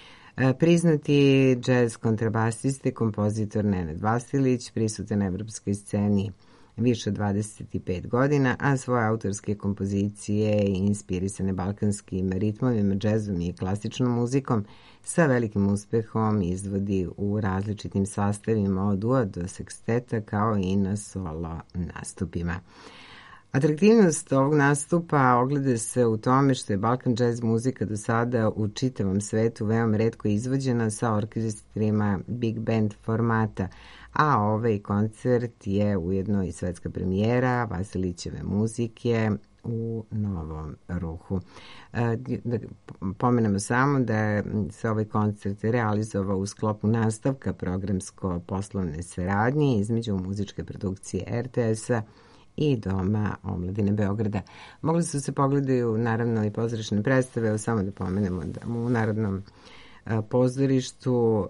Priznati džez kontrabasista i kompozitor Nenad Vasilić prisutan na evropskoj sceni više od dvadeset pet godina, a svoje autorske kompozicije inspirisane balkanskim ritmovima, džezom i klasičnom muzikom sa velikim uspehom izvodi u različitim sastavima od duo do seksteta, kao i na solo nastupima. Atraktivnost ovog nastupa ogleda se u tome što je Balkan jazz muzika do sada u čitavom svetu veoma retko izvođena sa orkestrima big band formata, a ovaj koncert je ujedno i svetska premijera Vasilićeve muzike u novom ruhu. Da pomenemo samo da se ovaj koncert realizovao u sklopu nastavka programsko-poslovne saradnje između muzičke produkcije R T S-a i Doma omladine Beograda. Mogli su se pogledaju naravno i pozorišne predstave, evo samo da pomenemo da u Narodnom pozorištu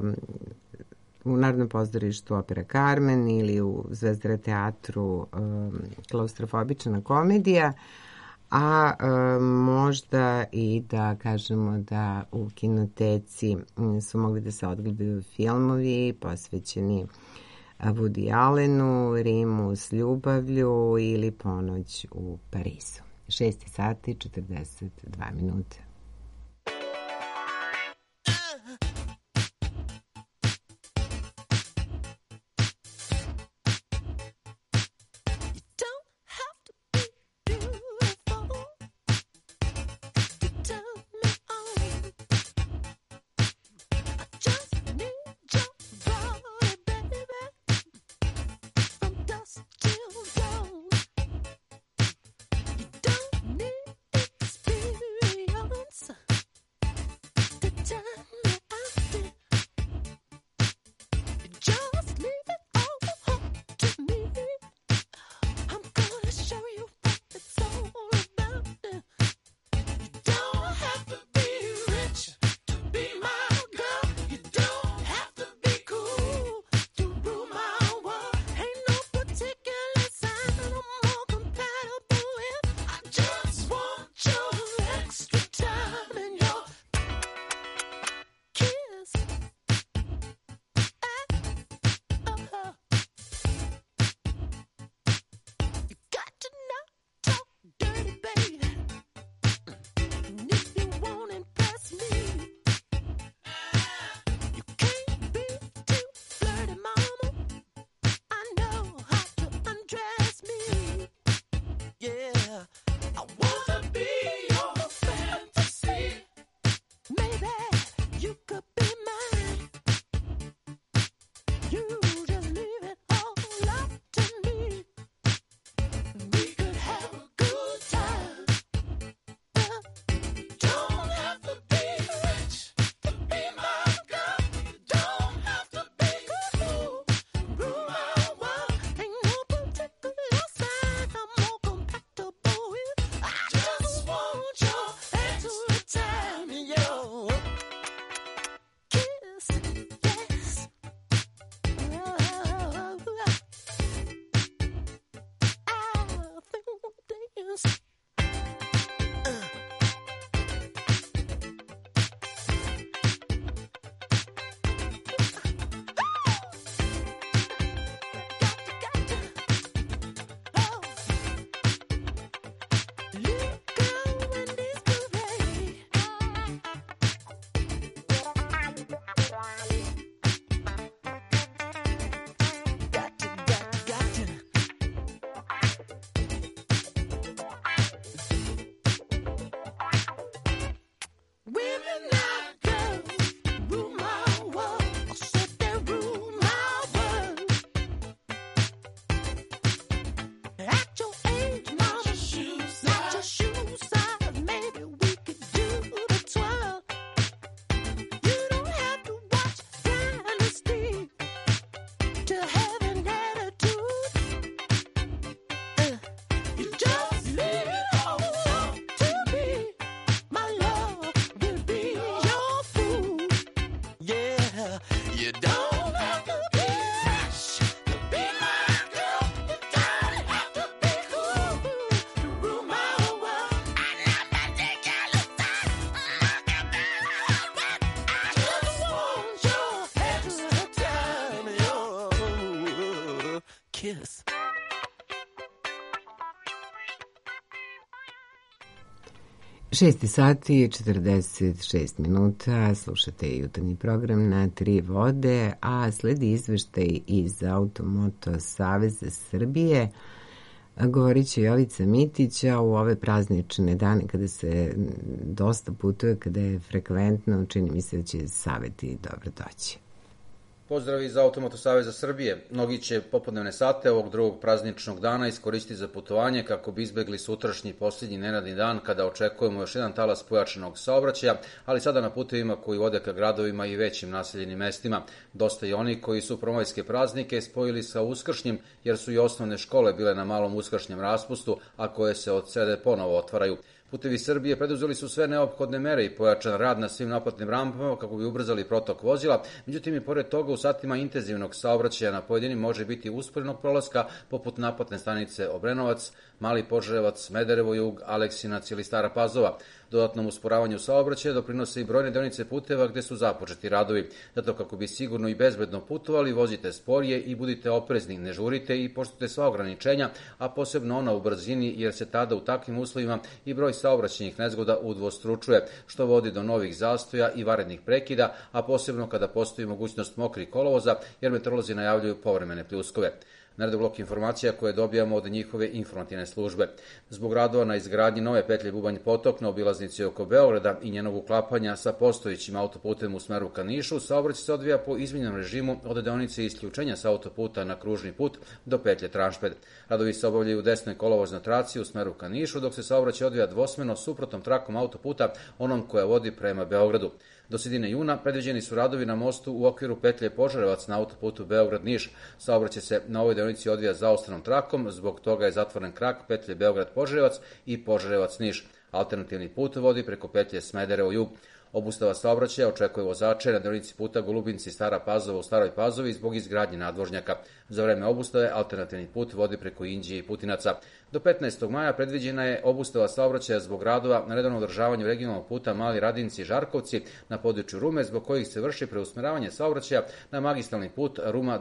u Narodnom pozorištu Opera Carmen ili u Zvezdara teatru Klaustrofobična komedija, a možda i da kažemo da u kinoteci su mogli da se odgledaju filmovi posvećeni Woody Allenu, Rimu s ljubavlju ili Ponoć u Parizu. šest sati četrdeset dva minute. Experience kiss. Šesti sati i četrdeset šest minuta, slušate jutarnji program na Tri vode, a sledi izveštaj iz Automoto Saveza Srbije. Govorit će Jovica Mitića u ove praznične dane kada se dosta putuje, kada je frekventno, čini mi se da će saveti dobro doći. Pozdrav iz Automoto Saveza Srbije. Mnogi će popodnevne sate ovog drugog prazničnog dana iskoristiti za putovanje kako bi izbegli sutrašnji posljednji neradni dan kada očekujemo još jedan talas pojačanog saobraćaja, ali sada na putevima koji vode ka gradovima i većim naseljenim mestima. Dosta i oni koji su promajske praznike spojili sa uskršnjim, jer su i osnovne škole bile na malom uskršnjem raspustu, a koje se od srede ponovo otvaraju. Putevi Srbije preduzeli su sve neophodne mere i pojačan rad na svim naplatnim rampama kako bi ubrzali protok vozila, međutim i pored toga u satima intenzivnog saobraćaja na pojedinim može biti usporenog prolaska poput naplatne stanice Obrenovac, Mali Požarevac, Smederevo Jug, Aleksinac ili Stara Pazova. Dodatnom usporavanju saobraćaja doprinose i brojne deonice puteva gde su započeti radovi. Zato kako bi sigurno i bezbedno putovali, vozite sporije i budite oprezni, ne žurite i poštujte sva ograničenja, a posebno ona u brzini, jer se tada u takvim uslovima i broj saobraćajnih nezgoda udvostručuje, što vodi do novih zastoja i vanrednih prekida, a posebno kada postoji mogućnost mokrih kolovoza, jer meteorolozi najavljuju povremene pljuskove. Naredno blok informacija koje dobijamo od njihove informativne službe. Zbog radova na izgradnji nove petlje Bubanj Potok na obilaznici oko Beograda i njenog uklapanja sa postojećim autoputem u smeru ka Nišu, saobraćaj se odvija po izmenjenom režimu od deonice isključenja sa autoputa na kružni put do petlje Tranšped. Radovi se obavljaju u desnoj kolovoznoj traci u smeru ka Nišu, dok se saobraćaj odvija dvosmerno suprotnom trakom autoputa, onom koja vodi prema Beogradu. Do sredine juna predviđeni su radovi na mostu u okviru petlje Požarevac na autoputu Beograd-Niš. Saobraćaj se na ovoj deonici odvija zaostranom trakom, zbog toga je zatvoren krak petlje Beograd-Požarevac i Požarevac-Niš. Alternativni put vodi preko petlje Smederevo-Jug. Obustava saobraćaja očekuje vozače na deonici puta Golubinci-Stara Pazova u Staroj Pazovi zbog izgradnje nadvožnjaka. Za vreme obustave alternativni put vodi preko Inđije i Putinaca. Do petnaestog maja predviđena je obustava saobraćaja zbog radova na redovnom održavanju regionalnog puta Mali Radinci-Žarkovci na području Rume, zbog kojih se vrši preusmeravanje saobraćaja na magistralni put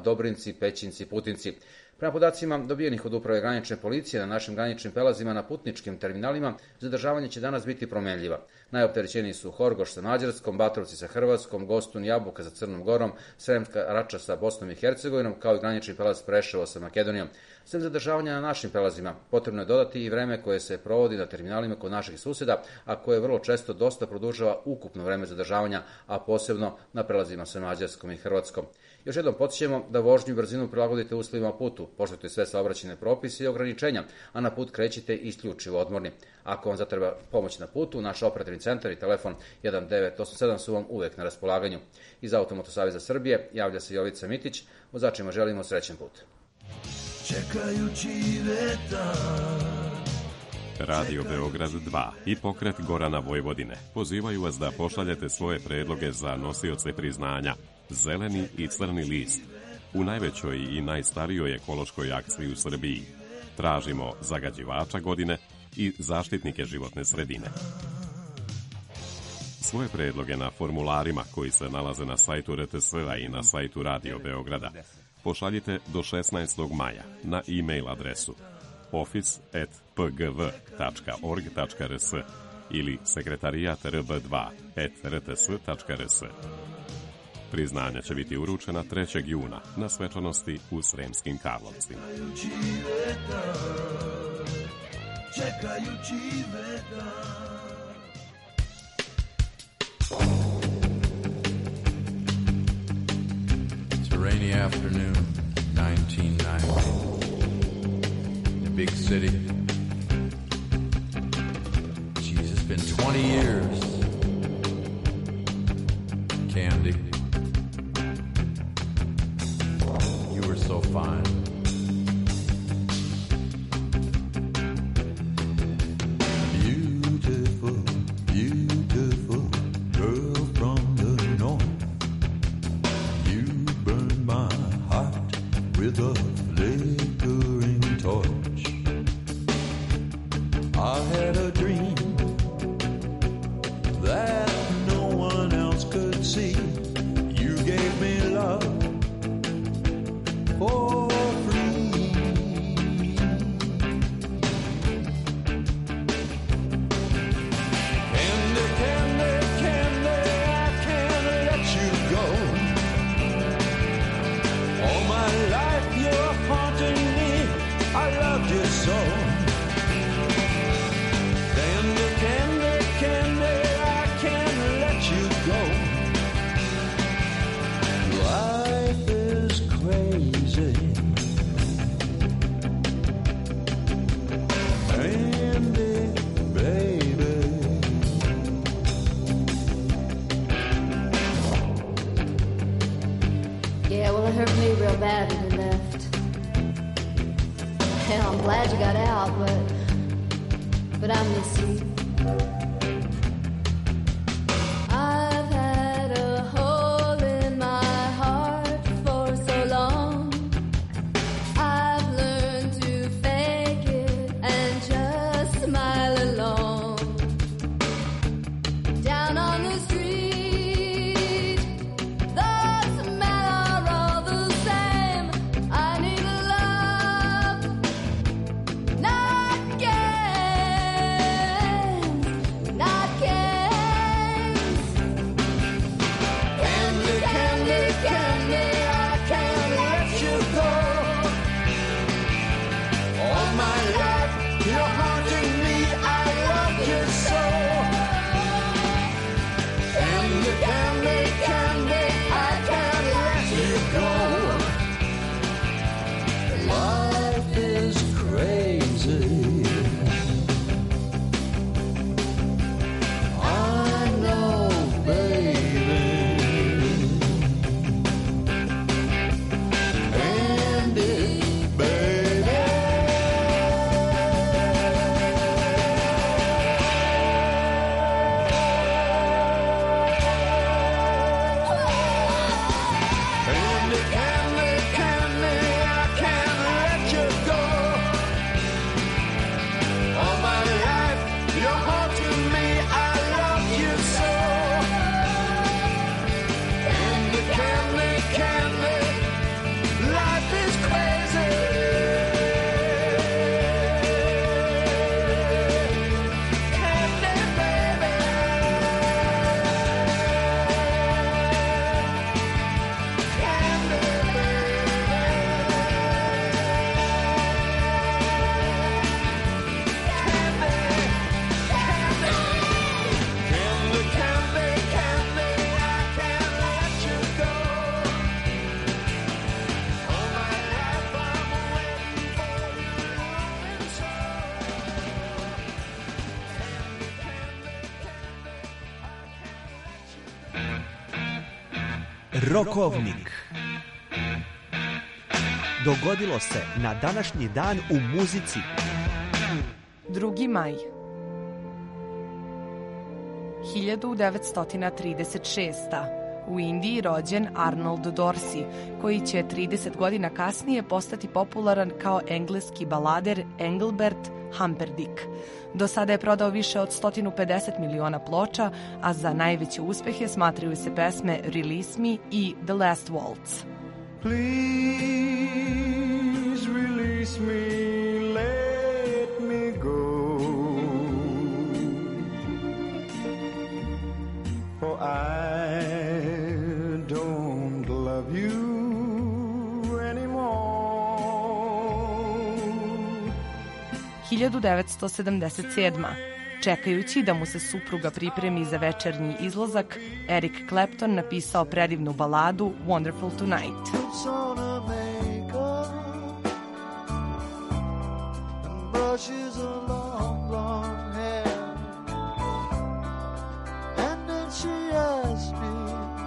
Ruma-Dobrinci-Pećinci-Putinci. Prema podacima dobijenih od Uprave granične policije na našim graničnim prelazima na putničkim terminalima, zadržavanje će danas biti promenljiva. Najopterećeniji su Horgoš sa Mađarskom, Batrovci sa Hrvatskom, Gostun, Jabuka sa Crnom Gorom, Sremska Rača sa Bosnom i Hercegovinom, kao i granični prelaz Preševo sa Makedonijom. Sem zadržavanja na našim prelazima, potrebno je dodati i vreme koje se provodi na terminalima kod naših suseda, a koje vrlo često dosta produžava ukupno vreme zadržavanja, a posebno na prelazima sa Mađarskom i Hrvatskom. Još jednom podsjećamo da vožnju i brzinu prilagodite uslovima putu, poštujte sve saobraćajne propise i ograničenja, a na put krećite isključivo odmorni. Ako vam zatreba pomoć na putu, naš operativni centar i telefon jedan devet osam sedam su vam uvek na raspolaganju. Iz Automoto Saveza Srbije javlja se Jovica Mitić, vozačima želimo srećan put. Čekajući vetar. Radio Beograd dva i pokret Gorana Vojvodine pozivaju vas da pošaljete svoje predloge za nosioce priznanja Zeleni i Crni list u najvećoj i najstarijoj ekološkoj akciji u Srbiji. Tražimo zagađivača godine i zaštitnike životne sredine. Svoje predloge na formularima koji se nalaze na sajtu R T S-a i na sajtu Radio Beograda pošaljite do šesnaestog maja na e-mail adresu office at p g v tačka org tačka r s ili sekretarijat r b dva at r t s tačka r s. Priznanja će biti uručena trećeg juna na svečanosti u Sremskim Karlovcima. Čekajući vetar. It's a rainy afternoon, nineteen ninety. In a big city. Jeez, it's been twenty years. Candy. You were so fine. Beautiful, beautiful girl from the north. You burned my heart with a flickering torch. I had a dream that no one else could see. You gave me love for free. Yeah, well, it hurt me real bad when you left. Hell, I'm glad you got out, but but I miss you. I've had a hole in my heart for so long. I've learned to fake it and just smile along. Down on the street, the smell are all the same. I need a love, not games, not games. Candy, candy, candy, I can't let you go. All my life, you're haunting me, I love you so. Candy, candy, candy, I can't let you go. Life is crazy. I know, baby. Andy, baby. Candy, candy, candy, I can't let you go. All my life, you're haunting me, I love you so. Candy, candy, candy, life is crazy. Candy, baby. Candy, candy, candy, I can't let you go. All my life I'm waiting for you, loving so. Rokovnik. Dogodilo se na današnji dan u muzici. drugi maj hiljadu devetsto trideset šesta. U Indiji rođen Arnold Dorsey, koji će trideset godina kasnije postati popularan kao engleski balader Engelbert Humperdinck. Do sada je prodao više od sto pedeset miliona ploča, a za najveće uspehe smatraju se pesme Release Me i The Last Waltz. Please release me, let me go. For I don't love you anymore. hiljadu devetsto sedamdeset sedma. Čekajući da mu se supruga pripremi za večernji izlazak, Eric Clapton napisao predivnu baladu Wonderful Tonight. Puts on her makeup and brushes her long blonde hair, and then she asks me,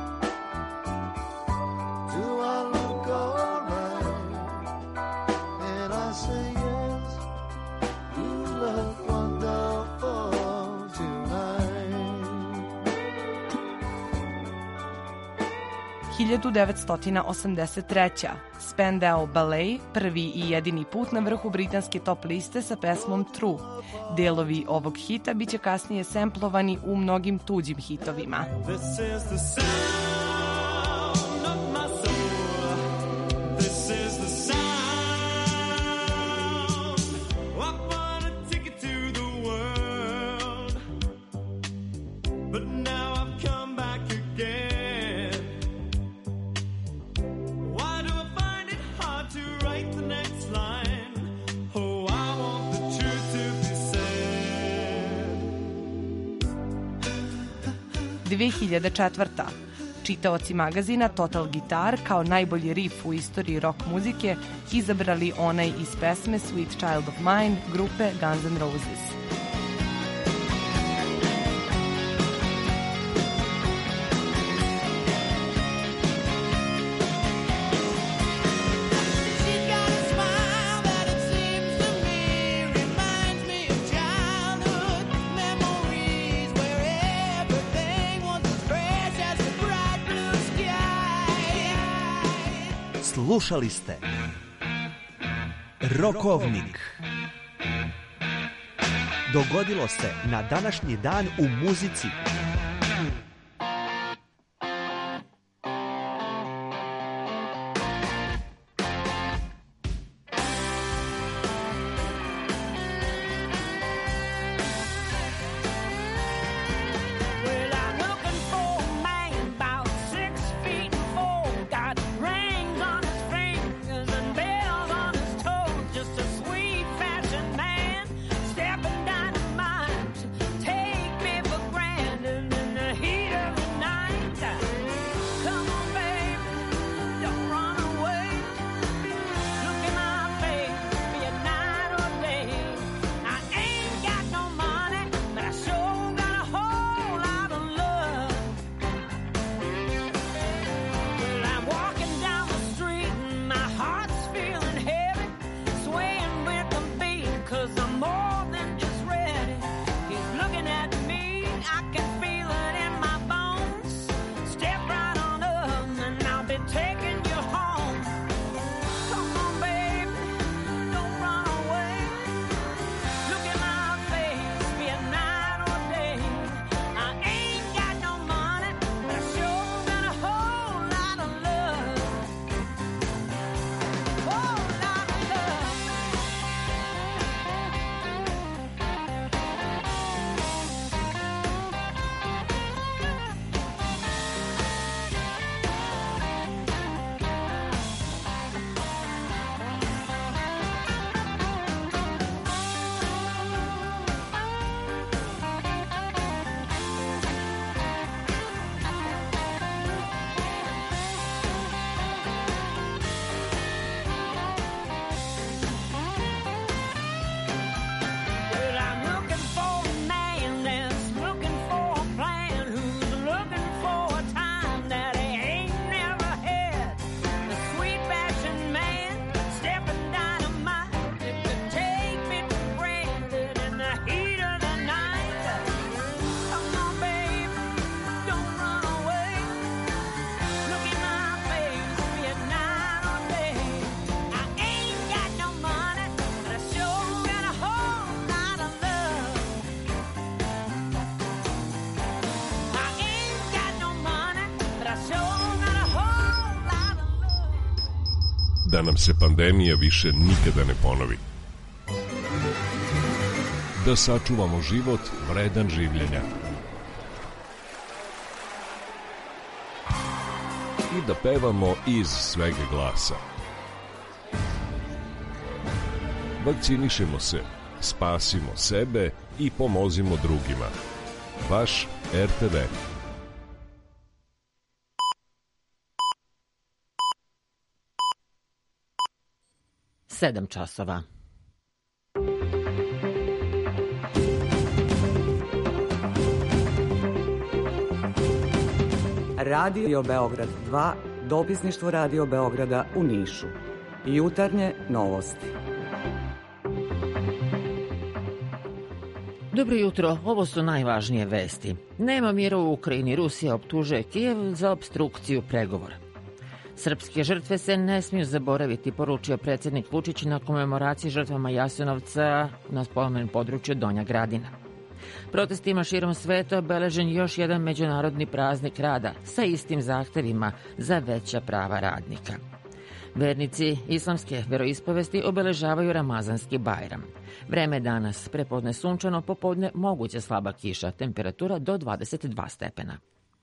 do I look alright? And I say yes, you look wonderful tonight. hiljadu devetsto osamdeset treća. Spandau Ballet, prvi i jedini put na vrhu britanske top liste sa pesmom True. Delovi ovog hita biće kasnije semplovani u mnogim tuđim hitovima. This is the sound of my soul. This is the sound. I wanna take it to the world, but now I've come back again. Why do I find it hard to write the next line? Oh, I want the truth to be said. dve hiljade četvrta. Čitaoci magazina Total Guitar kao najbolji riff u istoriji rock muzike izabrali onaj iz pesme Sweet Child of Mine grupe Guns N' Roses. Slušali ste Rokovnik. Dogodilo se na današnji dan u muzici. Da nam se pandemija više nikada ne ponovi. Da sačuvamo život vredan življenja. I da pevamo iz svega glasa. Vakcinišemo se, spasimo sebe i pomozimo drugima. Vaš R T V. Sedam časova. Radio Beograd dva, dopisništvo Radio Beograda u Nišu. Jutarnje novosti. Dobro jutro, ovo su najvažnije vesti. Nema mira u Ukrajini, Rusija optužuje Kijev za opstrukciju pregovora. Srpske žrtve se ne smiju zaboraviti, poručio predsjednik Vučić na komemoraciji žrtvama Jasenovca na spomenom području Donja Gradina. Protestima širom sveta obeležen još jedan međunarodni praznik rada sa istim zahtevima za veća prava radnika. Vernici islamske veroispovesti obeležavaju Ramazanski Bajram. Vreme danas prepodne sunčano, popodne moguća slaba kiša, temperatura do dvadeset dva stepena.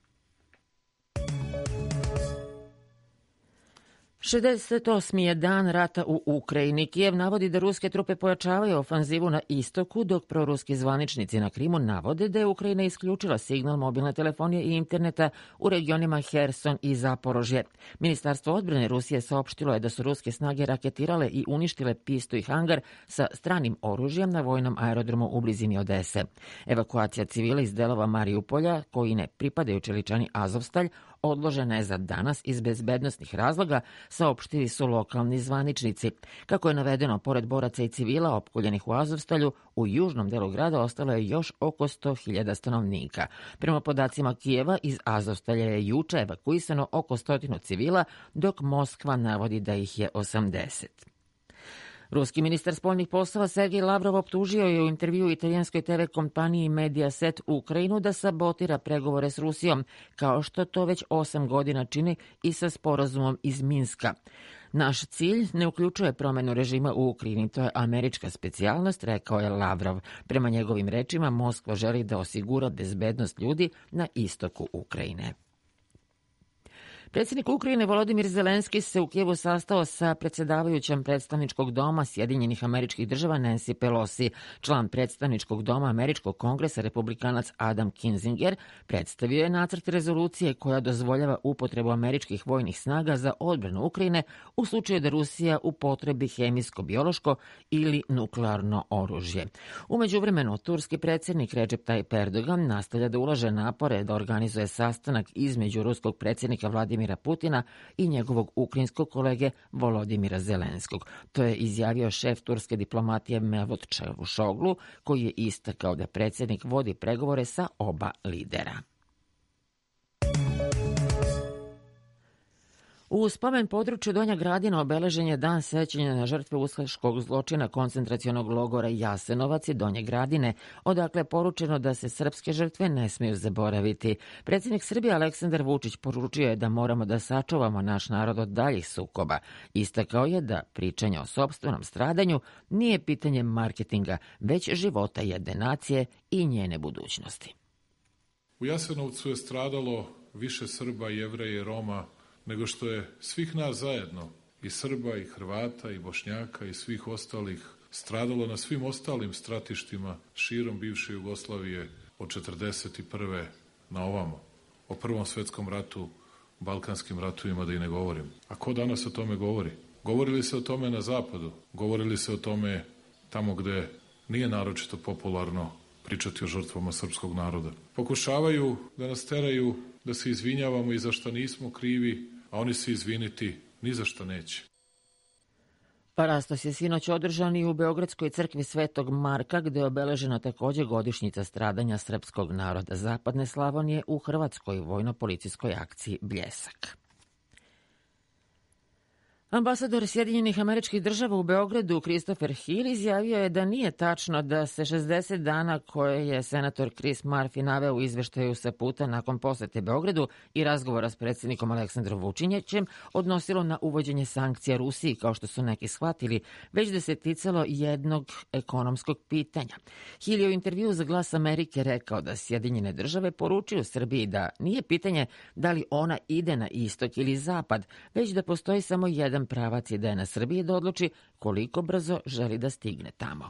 šezdeset osmi je dan rata u Ukrajini. Kijev navodi da ruske trupe pojačavaju ofanzivu na istoku, dok proruski zvaničnici na Krimu navode da je Ukrajina isključila signal mobilne telefonije i interneta u regionima Herson i Zaporožje. Ministarstvo odbrane Rusije saopštilo je da su ruske snage raketirale i uništile pistu i hangar sa stranim oružjem na vojnom aerodromu u blizini Odese. Evakuacija civila iz delova Marijupolja, koji ne pripadaju čeličani Azovstalj, odložena je za danas iz bezbednostnih razloga, saopštili su lokalni zvaničnici. Kako je navedeno, pored boraca i civila opkoljenih u Azovstalju, u južnom delu grada ostalo je još oko sto hiljada stanovnika. Prema podacima Kijeva, iz Azovstalja je juče evakuisano oko stotinu civila, dok Moskva navodi da ih je osamdeset. Ruski ministar spoljnih poslova Sergej Lavrov optužio je u intervju italijanskoj te ve kompaniji Mediaset Ukrajinu da sabotira pregovore s Rusijom, kao što to već osam godina čini i sa sporazumom iz Minska. Naš cilj ne uključuje promenu režima u Ukrajini, to je američka specijalnost, rekao je Lavrov. Prema njegovim rečima, Moskva želi da osigura bezbednost ljudi na istoku Ukrajine. Predsjednik Ukrajine Volodimir Zelenski se u Kijevu sastao sa predsjedavajućom predstavničkog doma Sjedinjenih Američkih Država Nancy Pelosi. Član predstavničkog doma Američkog kongresa, republikanac Adam Kinzinger, predstavio je nacrt rezolucije koja dozvoljava upotrebu američkih vojnih snaga za odbranu Ukrajine u slučaju da Rusija upotrebi hemijsko, biološko ili nuklearno oružje. U međuvremenu, turski predsjednik Recep Tayyip Erdogan nastavlja da ulaže napore da organizuje sastanak između ruskog predsjednika Vladimira Putina i njegovog ukrajinskog kolege Volodimira Zelenskog. To je izjavio šef turske diplomatije Mevlut Čavuşoglu, koji je istakao da predsjednik vodi pregovore sa oba lidera. U spomen području Donja Gradina obeležen je dan sećanja na žrtve ustaškog zločina koncentracionog logora Jasenovac i Donje Gradine, odakle je poručeno da se srpske žrtve ne smiju zaboraviti. Predsjednik Srbije Aleksandar Vučić poručio je da moramo da sačuvamo naš narod od daljih sukoba. Istakao je da pričanje o sopstvenom stradanju nije pitanje marketinga, već života jedne nacije i njene budućnosti. U Jasenovcu je stradalo više Srba, Jevreja i Roma nego što je svih nas zajedno, i Srba, i Hrvata, i Bošnjaka, i svih ostalih, stradalo na svim ostalim stratištima širom bivše Jugoslavije od četrdeset prve na ovamo. O Prvom svetskom ratu, Balkanskim ratovima da i ne govorim. A ko danas o tome govori? Govorili se o tome na zapadu, govorili se o tome tamo gde nije naročito popularno pričati o žrtvama srpskog naroda. Pokušavaju da nas teraju da se izvinjavamo i za šta nismo krivi, a oni se izviniti ni za šta neće. Parastos je sinoć održan i u Beogradskoj crkvi Svetog Marka, gde je obeležena takođe godišnjica stradanja srpskog naroda Zapadne Slavonije u hrvatskoj vojno-policijskoj akciji Bljesak. Ambasador Sjedinjenih Američkih Država u Beogradu Christopher Hill izjavio je da nije tačno da se šezdeset dana koje je senator Chris Murphy naveo u izveštaju sa puta nakon posete Beogradu i razgovora s predsjednikom Aleksandrom Vučićem odnosilo na uvođenje sankcija Rusiji, kao što su neki shvatili, već da se ticalo jednog ekonomskog pitanja. Hill je u intervju za Glas Amerike rekao da Sjedinjene Države poručuju Srbiji da nije pitanje da li ona ide na istok ili zapad, već da postoji samo jedan pravac i da je na Srbiji da odluči koliko brzo želi da stigne tamo.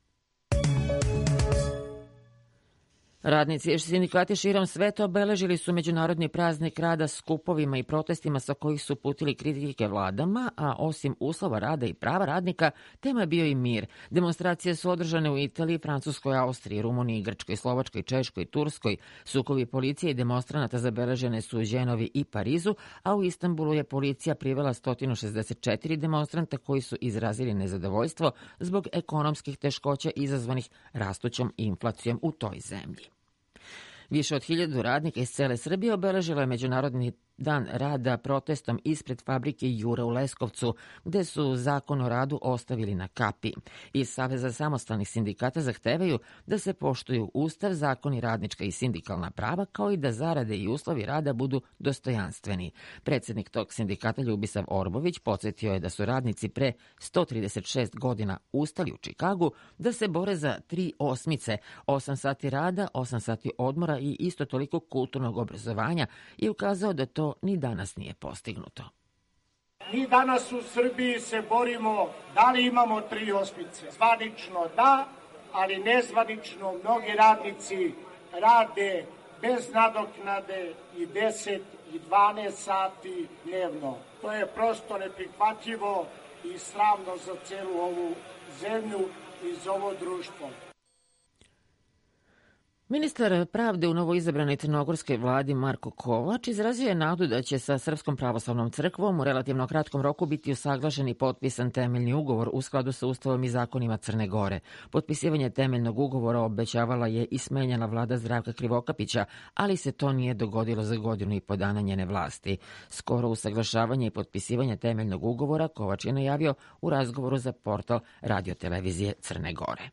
Radnici i sindikati širom sveta obeležili su Međunarodni praznik rada skupovima i protestima sa kojih su putili kritike vladama, a osim uslova rada i prava radnika, tema je bio i mir. Demonstracije su održane u Italiji, Francuskoj, Austriji, Rumuniji, Grčkoj, Slovačkoj, Češkoj, Turskoj. Sukovi policije i demonstranata zabeležene su u Đenovi i Parizu, a u Istanbulu je policija privela sto šezdeset četiri demonstranta koji su izrazili nezadovoljstvo zbog ekonomskih teškoća izazvanih rastućom inflacijom u toj zemlji. Više od hiljadu radnika iz cele Srbije obeležilo je Međunarodni dan rada protestom ispred fabrike Jura u Leskovcu, gde su zakon o radu ostavili na kapi. Iz Saveza samostalnih sindikata zahtevaju da se poštuju Ustav, zakoni, radnička i sindikalna prava, kao i da zarade i uslovi rada budu dostojanstveni. Predsjednik tog sindikata Ljubisav Orbović podsjetio je da su radnici pre sto trideset šest godina ustali u Čikagu da se bore za tri osmice, osam sati rada, osam sati odmora i isto toliko kulturnog obrazovanja i ukazao da to ni danas nije postignuto. Mi danas u Srbiji se borimo da li imamo tri osmice. Zvanično da, ali nezvanično mnogi radnici rade bez nadoknade i deset i dvanaest sati dnevno. To je prosto neprihvatljivo i sramno za celu ovu zemlju i za ovo društvo. Ministar pravde u novoizabranoj crnogorskoj vladi Marko Kovač izrazio je nadu da će sa Srpskom pravoslavnom crkvom u relativno kratkom roku biti usaglašen i potpisan temeljni ugovor u skladu sa Ustavom i zakonima Crne Gore. Potpisivanje temeljnog ugovora obećavala je i smenjena vlada Zdravka Krivokapića, ali se to nije dogodilo za godinu i po dana njene vlasti. Skoro usaglašavanje i potpisivanje temeljnog ugovora Kovač je najavio u razgovoru za portal Radio-televizije Crne Gore.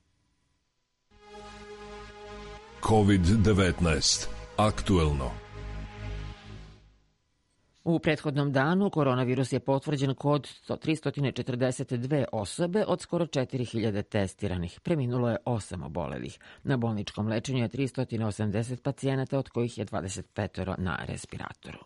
kovid devetnaest. Aktuelno. U prethodnom danu koronavirus je potvrđen kod tristo četrdeset dve osobe od skoro četiri hiljade testiranih. Preminulo je osam obolelih. Na bolničkom lečenju je tristo osamdeset pacijenata, od kojih je dvadeset pet na respiratoru.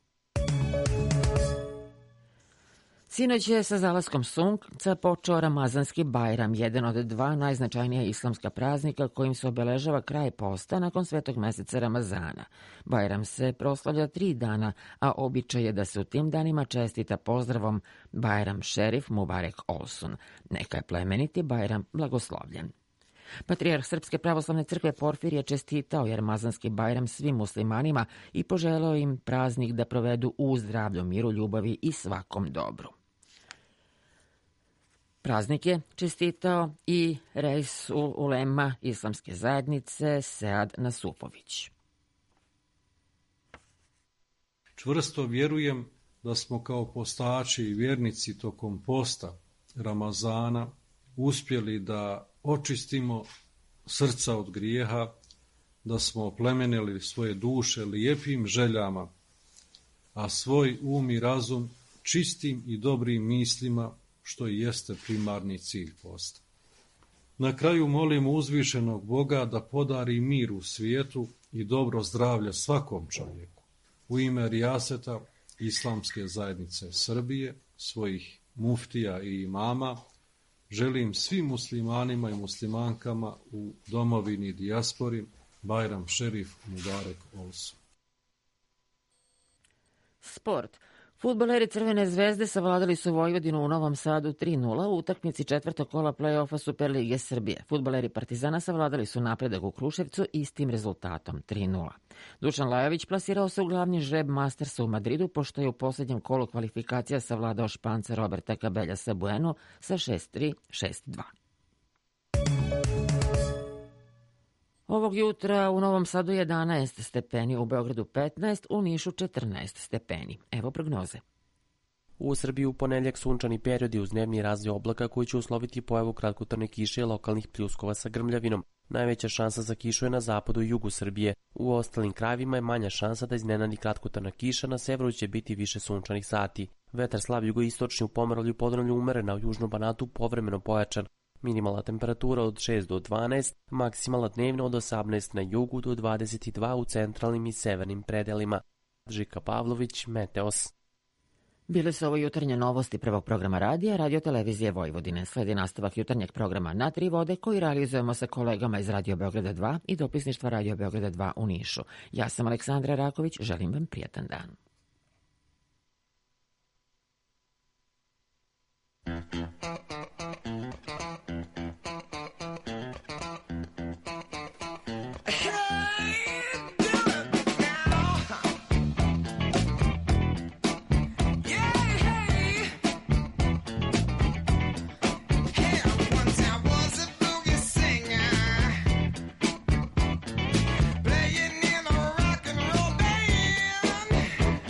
Sinoć je sa zalaskom sunca počeo Ramazanski Bajram, jedan od dva najznačajnija islamska praznika kojim se obeležava kraj posta nakon svetog meseca Ramazana. Bajram se proslavlja tri dana, a običaj je da se u tim danima čestita pozdravom Bajram Šerif Mubarek Olsun. Neka je plemeniti Bajram blagoslovljen. Patrijarh Srpske pravoslavne crkve Porfir je čestitao je Ramazanski Bajram svim muslimanima i poželeo im praznik da provedu u zdravlju, miru, ljubavi i svakom dobru. Praznik je čestitao i Reis ulema islamske zajednice Sead Nasupović. Čvrsto vjerujem da smo kao postači i vjernici tokom posta Ramazana uspjeli da očistimo srca od grijeha, da smo oplemenili svoje duše lijepim željama, a svoj um i razum čistim i dobrim mislima, što i jeste primarni cilj posta. Na kraju molimo uzvišenog Boga da podari mir u svijetu i dobro zdravlje svakom čovjeku. U ime Rijaseta Islamske zajednice Srbije, svojih muftija i imama, želim svim muslimanima i muslimankama u domovini i dijaspori Bajram Šerif Mubarek Olsun. Sport. Fudbaleri Crvene zvezde savladali su Vojvodinu u Novom Sadu tri nula u utakmici četvrtog kola play-offa Superlige Srbije. Fudbaleri Partizana savladali su Napredak u Kruševcu istim rezultatom tri nula. Dušan Lajović plasirao se u glavni žreb Mastersa u Madridu, pošto je u posljednjem kolu kvalifikacija savladao Španca Roberta Cabellasa Bueno sa šest tri, šest dva. Ovog jutra u Novom Sadu jedanaest stepeni, u Beogradu petnaest, u Nišu četrnaest stepeni. Evo prognoze. U Srbiji u ponedjeljak sunčani periodi uz dnevni razvoj oblaka koji će usloviti pojavu kratkotrajne kiše i lokalnih pljuskova sa grmljavinom. Najveća šansa za kišu je na zapadu i jugu Srbije. U ostalim krajevima je manja šansa da iznenadi kratkotrajna kiša, na severu će biti više sunčanih sati. Vetar slab jugoistočni u Pomoravlju i Podravlju umeren, a u južnom Banatu povremeno pojačan. Minimalna temperatura od šest do dvanaest, maksimalna dnevno od osamnaest na jugu do dvadeset dva u centralnim i severnim predelima. Žika Pavlović, Meteos. Bile su ovo jutarnje novosti prvog programa radija Radio-televizije Vojvodine. Sledi nastavak jutarnjeg programa Na tri vode koji realizujemo sa kolegama iz Radio Beograda dva i dopisništva Radio Beograda dva u Nišu. Ja sam Aleksandra Raković, želim vam prijatan dan. Playing in a rock and roll band.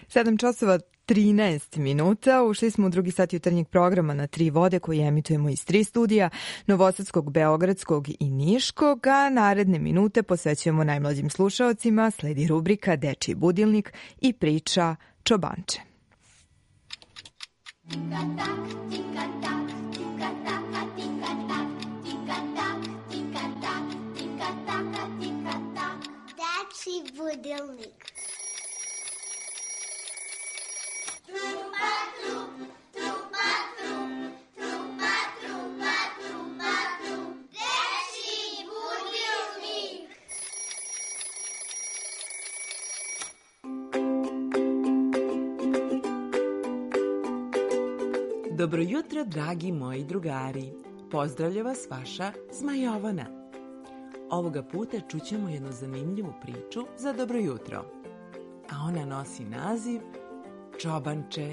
sedam časova trinaest minuta. Ušli smo u drugi sat jutarnjeg programa na Tri vode koji emitujemo iz tri studija, Novosadskog, Beogradskog i Niškog, a naredne minute posvećujemo najmlađim slušaocima. Sledi rubrika Dečiji budilnik i priča Čobanče. Dečiji budilnik. Trupa, trup, trupa, trup, trupa, trupa, trupa, trup. Dečiji budilnik. Dobro jutro, dragi moji drugari. Pozdravlja vas vaša Zmajovana. Ovoga puta čućemo jednu zanimljivu priču za dobro jutro. A ona nosi naziv Čobanče.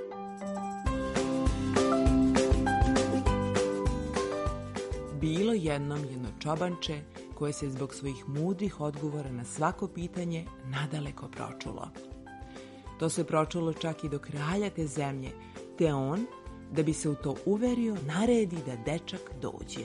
Bilo jednom jedno čobanče koje se zbog svojih mudrih odgovora na svako pitanje nadaleko pročulo. To se pročulo čak i do kralja te zemlje, te on, da bi se u to uverio, naredi da dečak dođe.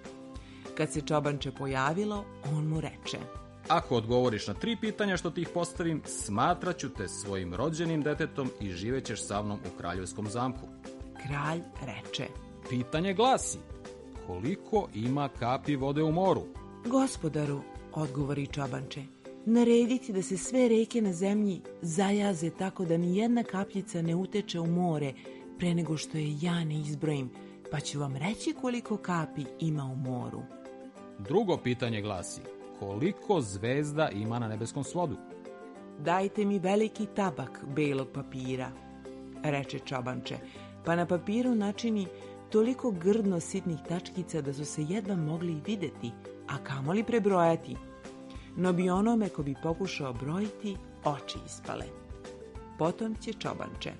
Kad se čobanče pojavilo, on mu reče: Ako odgovoriš na tri pitanja što ti ih postavim, smatraću te svojim rođenim detetom i živećeš sa mnom u kraljevskom zamku. Kralj reče: Pitanje glasi: koliko ima kapi vode u moru? Gospodaru, odgovori čobanče, narediti da se sve reke na zemlji zajaze tako da ni jedna kapljica ne uteče u more pre nego što je ja ne izbrojim, pa ću vam reći koliko kapi ima u moru. Drugo pitanje glasi: koliko zvezda ima na nebeskom svodu? Dajte mi veliki tabak belog papira, reče čobanče, pa na papiru načini toliko grdno sitnih tačkica da su se jedva mogli videti, a kamoli prebrojati. No bi onome ko bi pokušao brojiti, oči ispale. Potom će čobanče: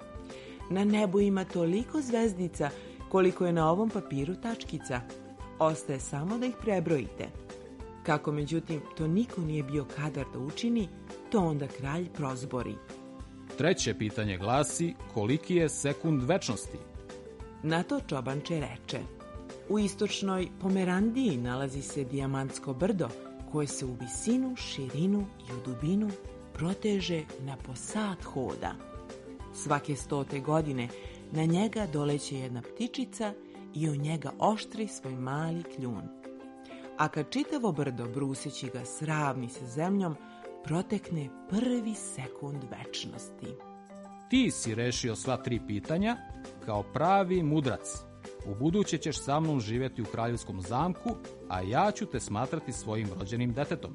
Na nebu ima toliko zvezdica koliko je na ovom papiru tačkica. Ostaje samo da ih prebrojite. Kako međutim to niko nije bio kadar da učini, to onda kralj prozbori. Treće pitanje glasi: koliki je sekund večnosti? Na to čobanče reče: U istočnoj Pomerandiji nalazi se dijamantsko brdo koje se u visinu, širinu i u dubinu proteže na po sat hoda. Svake stote godine na njega doleće jedna ptičica i u njega oštri svoj mali kljun. A kad čitavo brdo, bruseći ga sravni sa zemljom, protekne prvi sekund večnosti. Ti si rešio sva tri pitanja kao pravi mudrac. U buduće ćeš sa mnom živjeti u kraljevskom zamku, a ja ću te smatrati svojim rođenim detetom.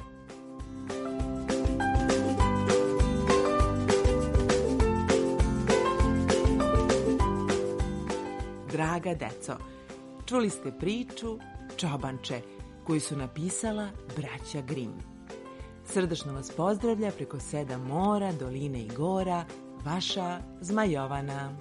Draga deco, čuli ste priču Čobanče koju su napisala braća Grimm. Srdačno vas pozdravlja preko sedam mora, doline i gora, vaša Zmajovana.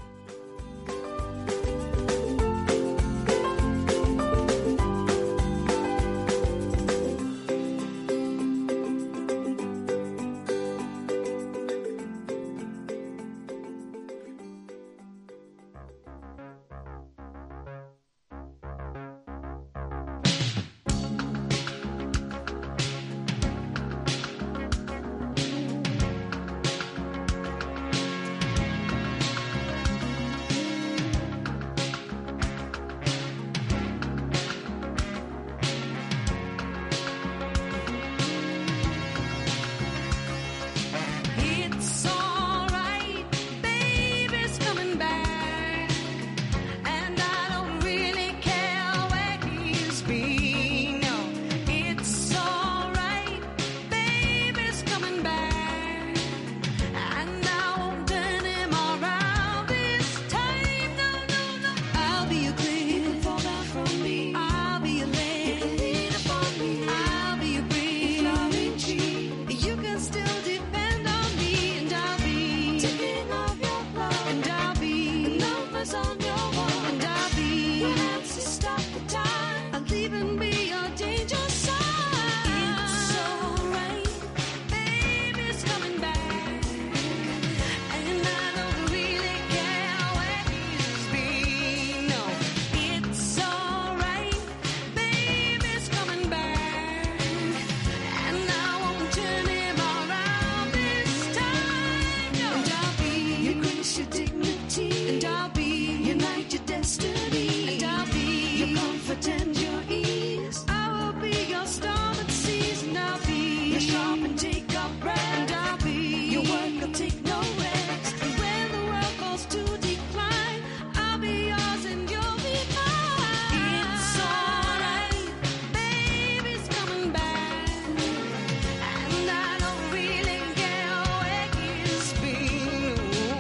yesterday. And I'll be your comfort and your ease. I will be your storm at seas. And I'll be your sharp and take up breath. And I'll be your work will take no rest. And when the world falls to decline, I'll be yours and you'll be mine. It's alright, baby's coming back. And I don't really care where he's been.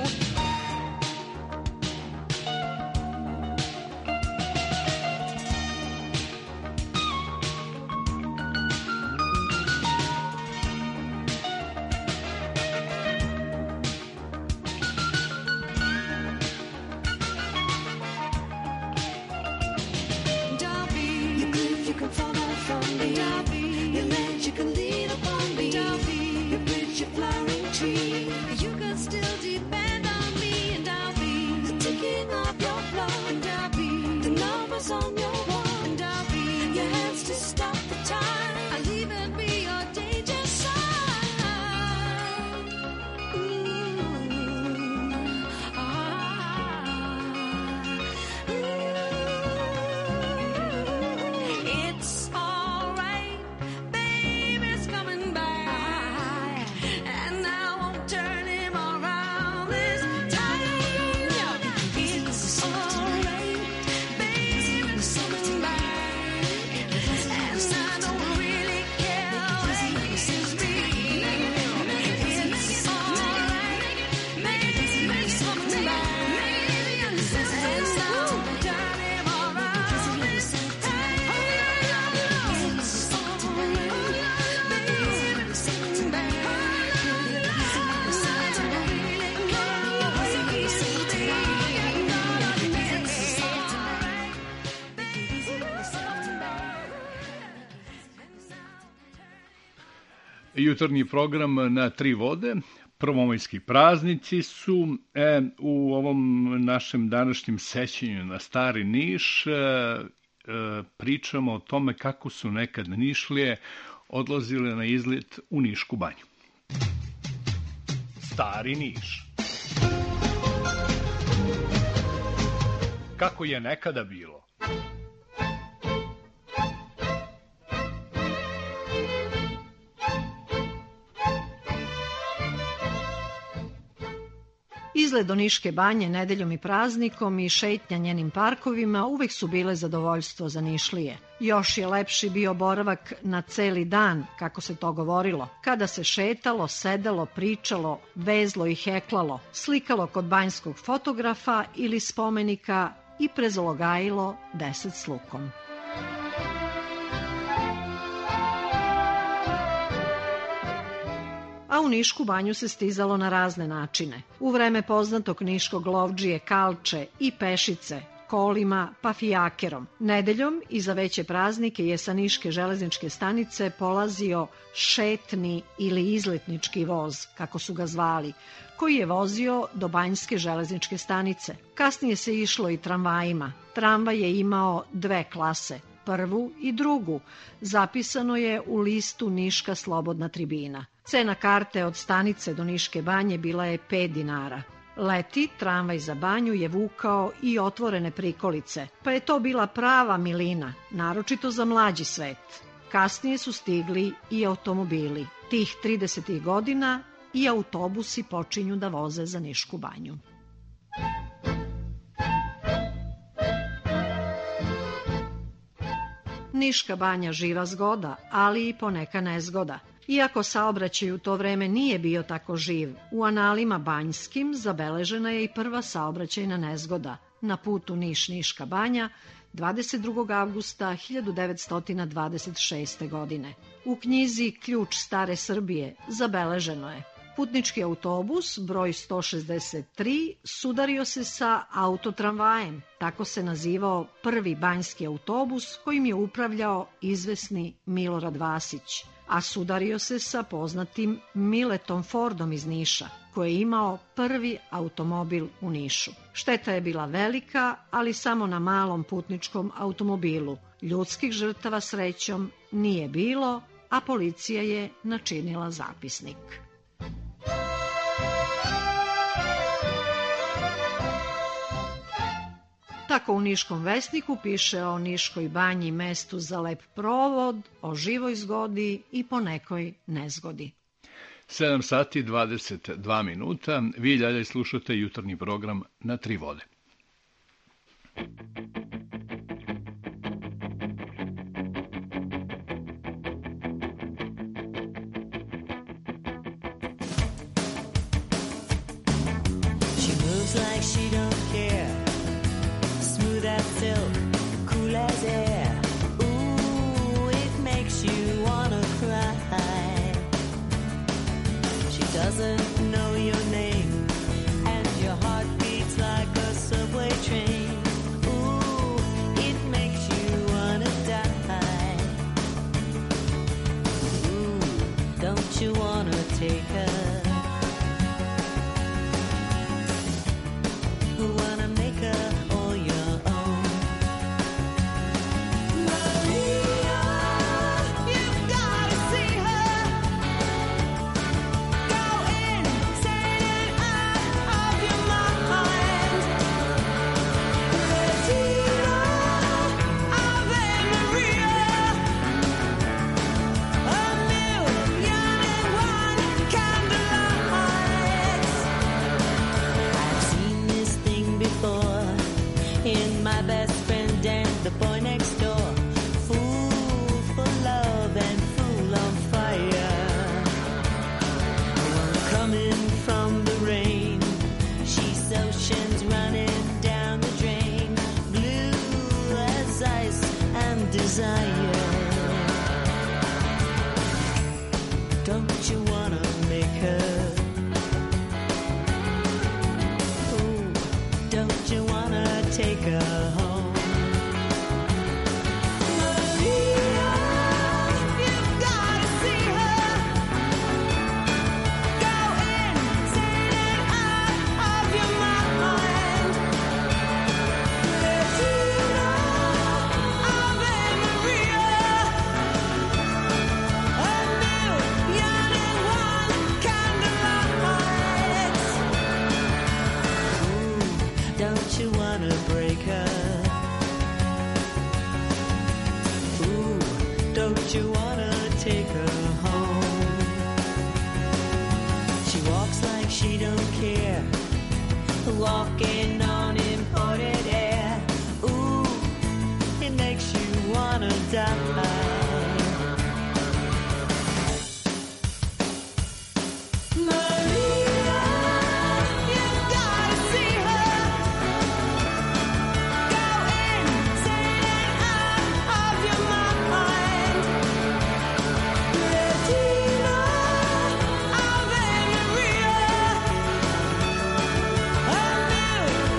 And I'll be your cliff you can fall down from me. And I'll be your ledge you can lean upon me. And I'll be your bridge, your flowering tree. You can still depend on me. And I'll be the ticking of your clock. And I'll be the numbers on your wall. And I'll be your hands to stop the time. I'll even be your danger sign. Ooh, ah, it's alright, baby's coming back, and I won't turn him around this time. It's alright, baby's coming back, and I don't really care where he's been. It's alright, baby's coming back, and I won't turn him around this time. It's alright, baby's coming back, and I don't really care where he's been. It's alright, baby's coming back. Jutarnji program na tri vode. Prvomajski praznici su e, u ovom našem današnjem sećanju na Stari Niš. E, e, pričamo o tome kako su nekad Nišlije odlazile na izlet u Nišku banju. Stari Niš. Kako je nekada bilo? Izgled do Niške banje nedeljom i praznikom i šetnja njenim parkovima uvek su bile zadovoljstvo za Nišlije. Još je lepši bio boravak na celi dan, kako se to govorilo, kada se šetalo, sedelo, pričalo, vezlo i heklalo, slikalo kod banjskog fotografa ili spomenika i prezologajilo deset s lukom. A u Nišku banju se stizalo na razne načine. U vreme poznatog niškog lovdžije Kalče i Pešice, kolima pa fijakerom. Nedeljom i za veće praznike je sa Niške železničke stanice polazio šetni ili izletnički voz, kako su ga zvali, koji je vozio do Banjske železničke stanice. Kasnije se išlo i tramvajima. Tramvaj je imao dve klase, prvu i drugu. Zapisano je u listu Niška slobodna tribina. Cena karte od stanice do Niške banje bila je pet dinara. Leti tramvaj za banju je vukao i otvorene prikolice, pa je to bila prava milina, naročito za mlađi svet. Kasnije su stigli i automobili. Tih tridesetih godina i autobusi počinju da voze za Nišku banju. Niška banja živa zgoda, ali i poneka nezgoda. Iako saobraćaj u to vreme nije bio tako živ, u analima banjskim zabeležena je i prva saobraćajna nezgoda na putu Niš-Niška banja dvadeset drugog avgusta hiljadu devetsto dvadeset šeste. godine. U knjizi Ključ stare Srbije zabeleženo je: putnički autobus broj sto šezdeset tri sudario se sa autotramvajem, tako se nazivao prvi banjski autobus kojim je upravljao izvesni Milorad Vasić, a sudario se sa poznatim Miletom Fordom iz Niša, koji je imao prvi automobil u Nišu. Šteta je bila velika, ali samo na malom putničkom automobilu. Ljudskih žrtava srećom nije bilo, a policija je načinila zapisnik. Tako u Niškom vesniku piše o Niškoj banji, mestu za lep provod, o živoj zgodi i po nekoj nezgodi. sedam sati dvadeset dva minuta. Vi dalje slušate jutarnji program na Tri vode. She moves like she don't care. Smooth as silk, cool as air. Ooh, it makes you wanna cry. She doesn't know your name, and your heart beats like a subway train. Ooh, it makes you wanna die. Ooh, don't you wanna take her? Wanna make her all your own. Maria, you've gotta see her. Go insane and out of your mind. Regina, Ave Maria. A million and one candlelights. I've seen this thing before in my best friend and the boy next door. Fool for love and fool on fire. One coming from the rain. She's oceans running down the drain. Blue as ice and desire. Don't you wanna make her? Ooh, don't you wanna take her home? Maria, you've gotta see her. Go insane and out of your mind. Regina, Ave Maria. A million and one candlelights. Ooh, don't you wanna break her? Ooh, don't you wanna take her home? She walks like she don't care, walking on imported air. Ooh, it makes you wanna die. Maria, you've gotta see her. Go insane and out of your mind. Regina, Ave Maria. A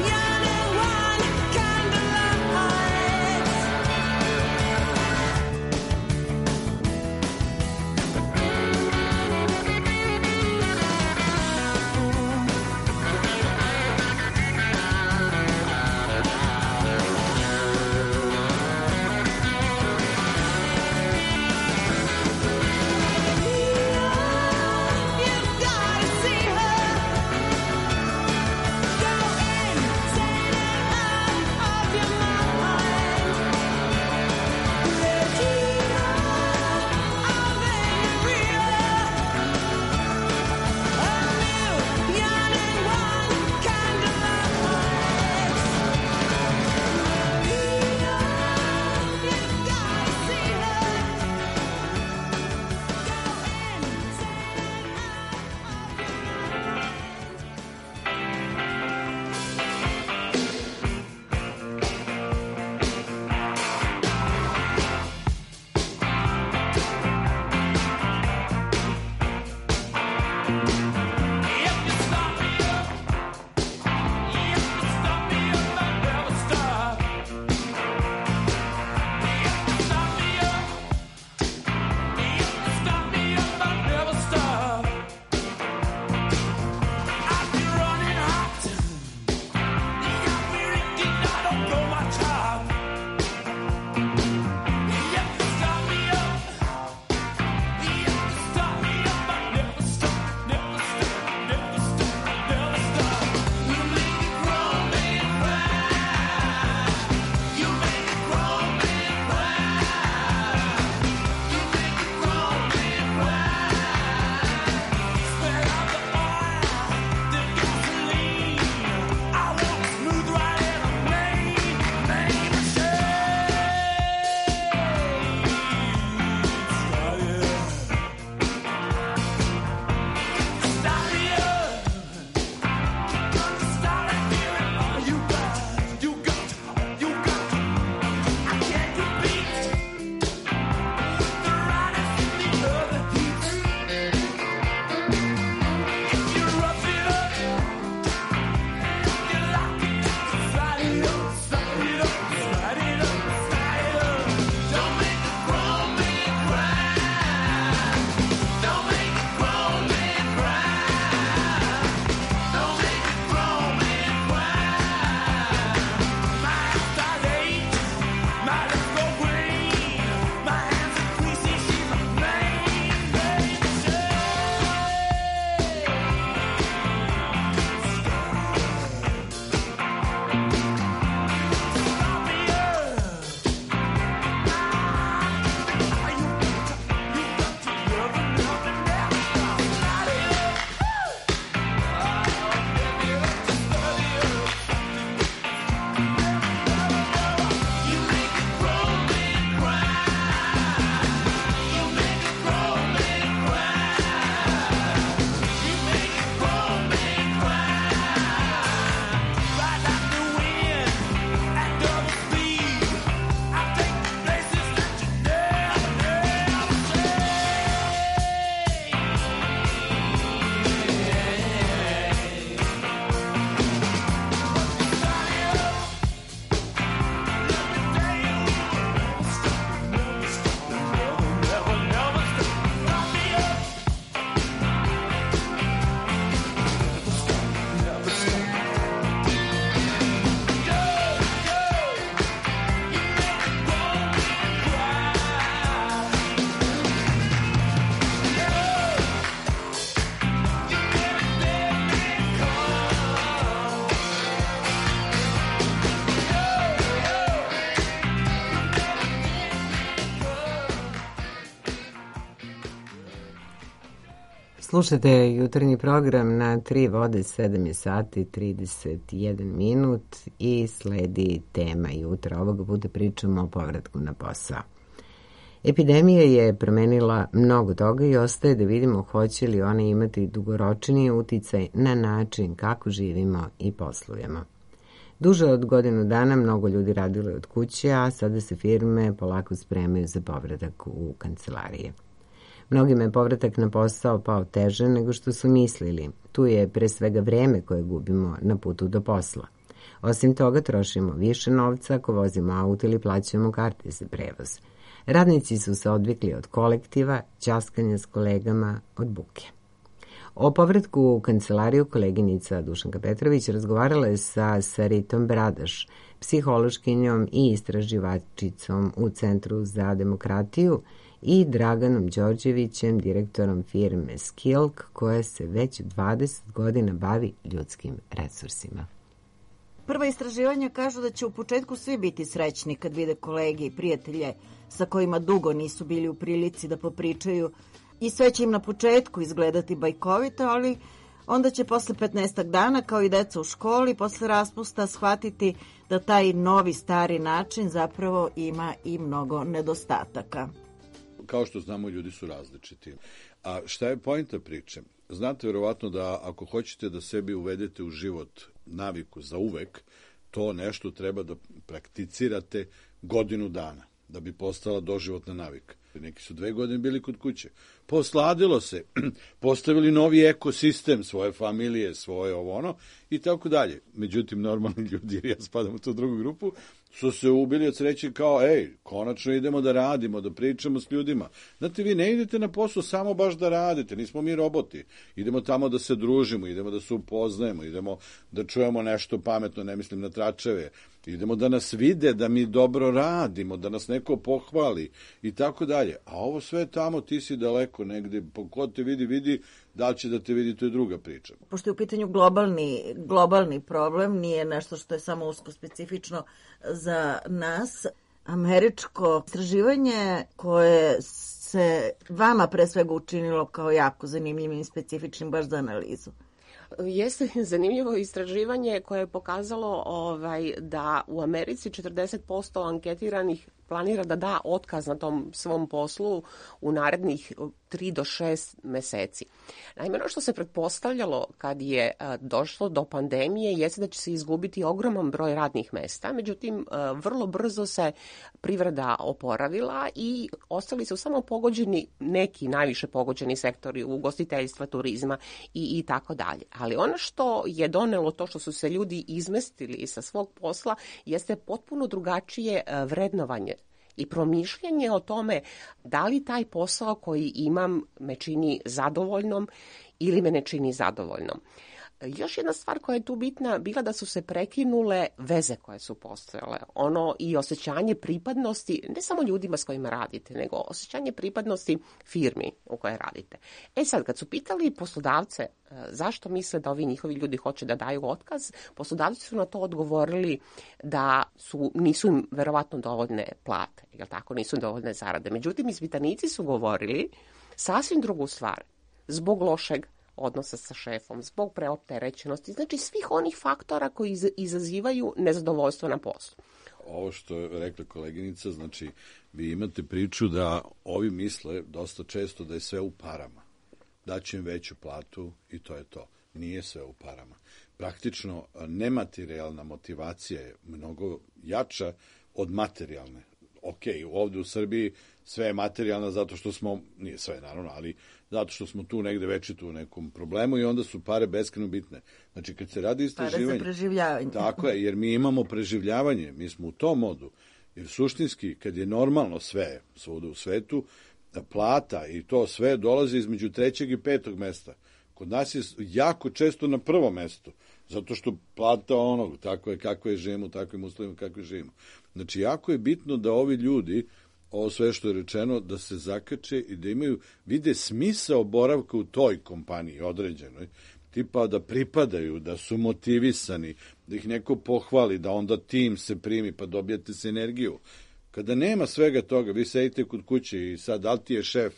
Slušate jutarnji program na Tri vode, sedam je sati, trideset jedan minut i sledi tema jutra. Ovoga puta pričamo o povratku na posao. Epidemija je promenila mnogo toga i ostaje da vidimo hoće li ona imati dugoročniji uticaj na način kako živimo i poslujemo. Duže od godinu dana mnogo ljudi radilo je od kuće, a sada se firme polako spremaju za povratak u kancelarije. Mnogima je povratak na posao pao teže nego što su mislili. Tu je pre svega vreme koje gubimo na putu do posla. Osim toga, trošimo više novca ako vozimo auto ili plaćamo karte za prevoz. Radnici su se odvikli od kolektiva, ćaskanja s kolegama, od buke. O povratku u kancelariju koleginica Dušanka Petrović razgovarala je sa Saritom Bradaš, psihološkinjom i istraživačicom u Centru za demokratiju, i Draganom Đorđevićem, direktorom firme Skilk, koja se već dvadeset godina bavi ljudskim resursima. Prva istraživanja kažu da će u početku svi biti srećni kad vide kolege i prijatelje sa kojima dugo nisu bili u prilici da popričaju i sve će im na početku izgledati bajkovito, ali onda će posle petnaestak dana, kao i deca u školi, posle raspusta shvatiti da taj novi stari način zapravo ima i mnogo nedostataka. Kao što znamo, ljudi su različiti. A šta je poenta priče? Znate verovatno da ako hoćete da sebi uvedete u život naviku za uvek, to nešto treba da prakticirate godinu dana, da bi postala doživotna navika. Neki su dve godine bili kod kuće. Posladilo se, postavili novi ekosistem svoje familije, svoje ovo ono i tako dalje. Međutim, normalni ljudi, jer ja spadam u tu drugu grupu, su se ubili od sreće kao, ej, konačno idemo da radimo, da pričamo s ljudima. Znate, vi ne idete na posao samo baš da radite, nismo mi roboti. Idemo tamo da se družimo, idemo da se upoznajemo, idemo da čujemo nešto pametno, ne mislim na tračeve, idemo da nas vide, da mi dobro radimo, da nas neko pohvali i tako dalje. A ovo sve tamo, ti si daleko negde, ko te vidi, vidi, da li će da te vidi, to je druga priča. Pošto je u pitanju globalni, globalni problem, nije nešto što je samo usko specifično za nas. Američko istraživanje koje se vama pre svega učinilo kao jako zanimljivim i specifičnim baš za analizu. Jeste zanimljivo istraživanje koje je pokazalo ovaj, da u Americi četrdeset posto anketiranih planira da da otkaz na tom svom poslu u narednih tri do šest meseci. Naime, ono što se pretpostavljalo kad je došlo do pandemije jeste da će se izgubiti ogroman broj radnih mesta, međutim, vrlo brzo se privreda oporavila i ostali su samo pogođeni neki najviše pogođeni sektori ugostiteljstva, turizma i, i tako dalje. Ali ono što je donelo to što su se ljudi izmestili sa svog posla jeste potpuno drugačije vrednovanje i promišljanje o tome da li taj posao koji imam me čini zadovoljnom ili me ne čini zadovoljnom. Još jedna stvar koja je tu bitna bila da su se prekinule veze koje su postojale. Ono i osjećanje pripadnosti, ne samo ljudima s kojima radite, nego osjećanje pripadnosti firmi u kojoj radite. E sad, kad su pitali poslodavce zašto misle da ovi njihovi ljudi hoće da daju otkaz, poslodavci su na to odgovorili da su, nisu im verovatno dovoljne plate, jel tako, nisu dovoljne zarade. Međutim, ispitanici su govorili sasvim drugu stvar. Zbog lošeg odnosa sa šefom, zbog preopterećenosti, znači svih onih faktora koji izazivaju nezadovoljstvo na poslu. Ovo što je rekla koleginica, znači vi imate priču da ovi misle dosta često da je sve u parama. Daće im veću platu i to je to. Nije sve u parama. Praktično nematerijalna motivacija je mnogo jača od materijalne. Ok, ovde u Srbiji sve je materijalno zato što smo, nije sve naravno, ali zato što smo tu negde večito u nekom problemu i onda su pare beskrajno bitne. Znači, kad se radi istraživanje... Pare za preživljavanje. Tako je, jer mi imamo preživljavanje, mi smo u tom modu. Jer suštinski, kad je normalno sve, svuda u svetu, plata i to sve dolazi između trećeg i petog mesta. Kod nas je jako često na prvo mesto, zato što plata onog, tako je kako je živimo, takvim uslovima kako je živimo. Znači, jako je bitno da ovi ljudi, ovo sve što je rečeno, da se zakače i da imaju, vide smisao boravka u toj kompaniji određenoj, tipa da pripadaju, da su motivisani, da ih neko pohvali, da onda tim se primi, pa dobijete se energiju. Kada nema svega toga, vi sedite kod kuće i sad, da li ti je šef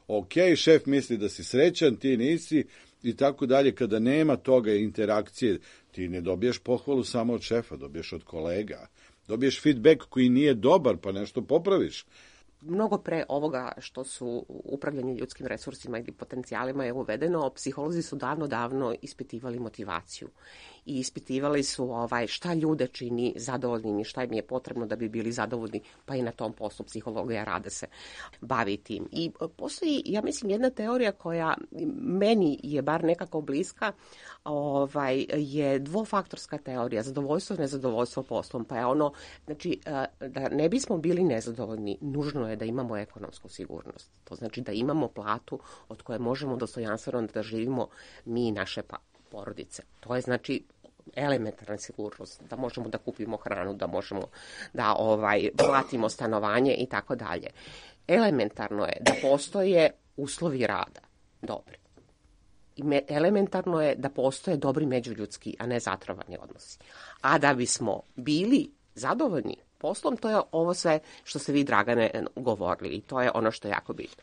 ok, šef misli da si srećan, ti nisi, i tako dalje. Kada nema toga interakcije, ti ne dobiješ pohvalu samo od šefa, dobiješ od kolega. Dobiješ feedback koji nije dobar, pa nešto popraviš. Mnogo pre ovoga što su upravljanje ljudskim resursima ili potencijalima je uvedeno, psiholozi su davno, davno ispitivali motivaciju i ispitivali su ovaj, šta ljude čini zadovoljnim i šta im je potrebno da bi bili zadovoljni, pa i na tom poslu psihologija rade se bavi tim. I postoji, ja mislim, jedna teorija koja meni je bar nekako bliska, ovaj, je dvofaktorska teorija, zadovoljstvo i nezadovoljstvo poslom, pa je ono, znači, da ne bismo bili nezadovoljni, nužno je da imamo ekonomsku sigurnost. To znači da imamo platu od koje možemo dostojanstveno da živimo mi i naše pa porodice. To je znači elementarna sigurnost, da možemo da kupimo hranu, da možemo da ovaj platimo stanovanje i tako dalje. Elementarno je da postoje uslovi rada dobri. I me, elementarno je da postoje dobri međuljudski, a ne zatrovani odnosi. A da bismo bili zadovoljni poslom, to je ovo sve što ste vi, Dragane, govorili i to je ono što je jako bitno.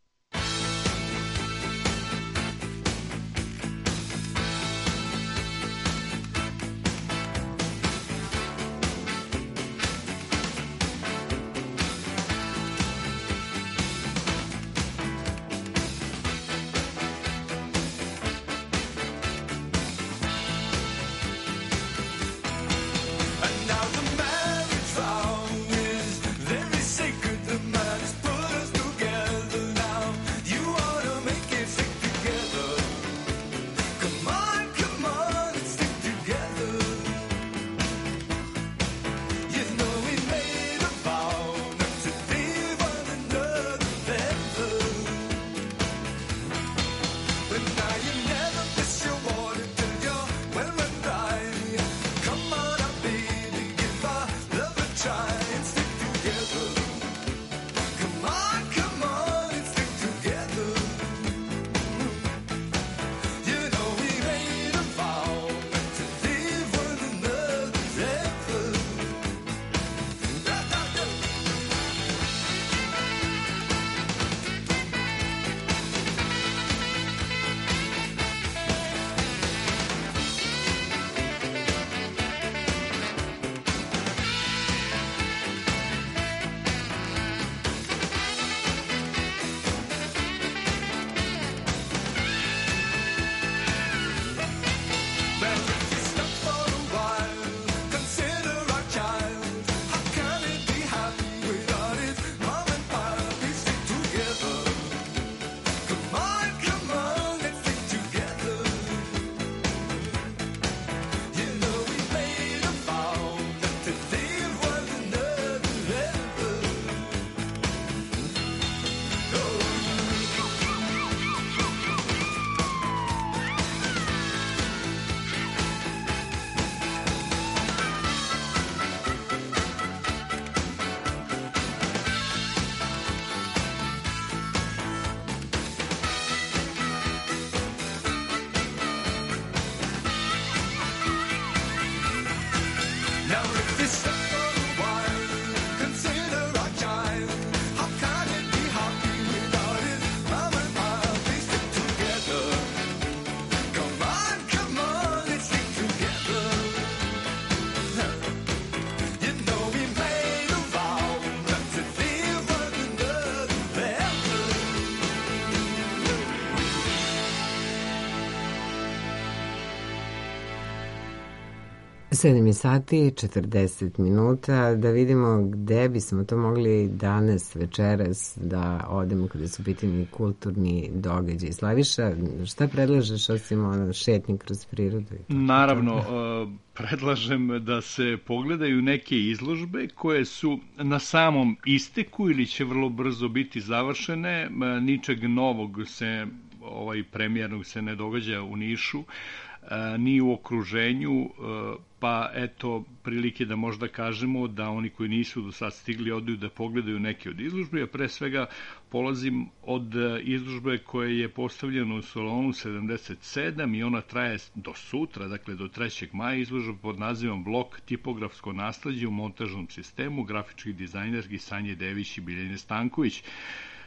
sedam je sati, četrdeset minuta, da vidimo gde bismo to mogli danas, večeras, da odemo kada su pitani kulturni događaj. Slaviša, šta predlažeš osim ono šetnje kroz prirodu? Naravno, predlažem da se pogledaju neke izložbe koje su na samom isteku ili će vrlo brzo biti završene. Ničeg novog se, ovaj premijernog se ne događa u Nišu, ni u okruženju, pa eto prilike da možda kažemo da oni koji nisu do sad stigli odu da pogledaju neke od izložbe, a pre svega polazim od izložbe koje je postavljena u salonu sedamdeset sedam i ona traje do sutra, dakle do trećeg maja, izložba pod nazivom Blok tipografsko nasleđe u montažnom sistemu, grafički dizajnerki Sanje Dević i Biljane Stanković.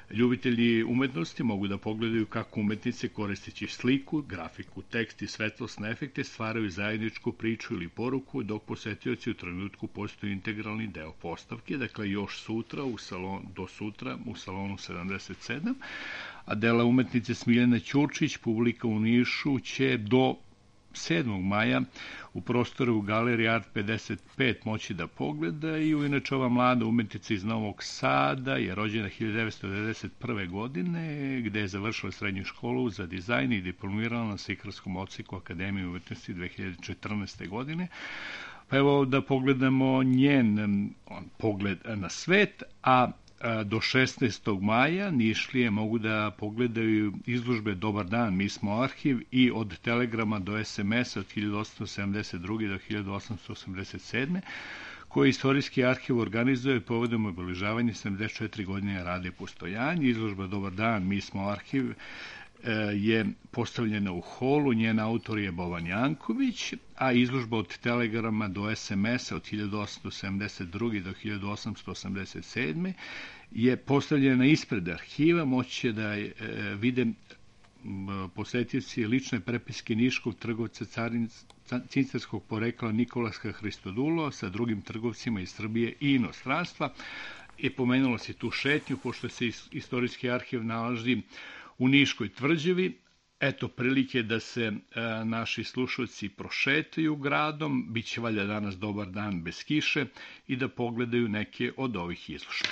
Ljubitelji umetnosti mogu da pogledaju kako umetnice koristeći sliku, grafiku, tekst i svetlosne efekte stvaraju zajedničku priču ili poruku, dok posetioci u trenutku postaju integralni deo postavke, dakle još sutra, u salon, do sutra u salonu sedamdeset sedam, a dela umetnice Smiljana Ćurčić publika u Nišu će do sedmog maja u prostoru Galerije Art pedeset pet moći da pogleda i inače ova mlada umetnica iz Novog Sada je rođena hiljadu devetsto devedeset prve. godine, gde je završila srednju školu za dizajn i diplomirala na slikarskom odseku Akademije umetnosti dve hiljade četrnaeste. godine. Pa evo da pogledamo njen pogled na svet, a do šesnaestog maja Nišlije mogu da pogledaju izložbe Dobar dan, mi smo arhiv i od telegrama do es em es od hiljadu osamsto sedamdeset druge. do hiljadu osamsto osamdeset sedme. koji istorijski arhiv organizuje povodom obeležavanja sedamdeset četiri godine rada i postojanja. Izložba Dobar dan, mi smo arhiv je postavljena u holu, njen autor je Bovan Janković, a izložba od telegrama do es em es-a od hiljadu osamsto sedamdeset druge. do hiljadu osamsto osamdeset sedme. je postavljena ispred arhiva, moći će da je, vide posetioci lične prepiske niškog trgovca cincarskog porekla Nikolaska Hristodulo sa drugim trgovcima iz Srbije i inostranstva. I pomenulo se tu šetnju, pošto se istorijski arhiv nalazi u Niškoj tvrđavi. Eto prilike da se a, naši slušalci prošetaju gradom, bit će valjda danas dobar dan bez kiše i da pogledaju neke od ovih izložbe.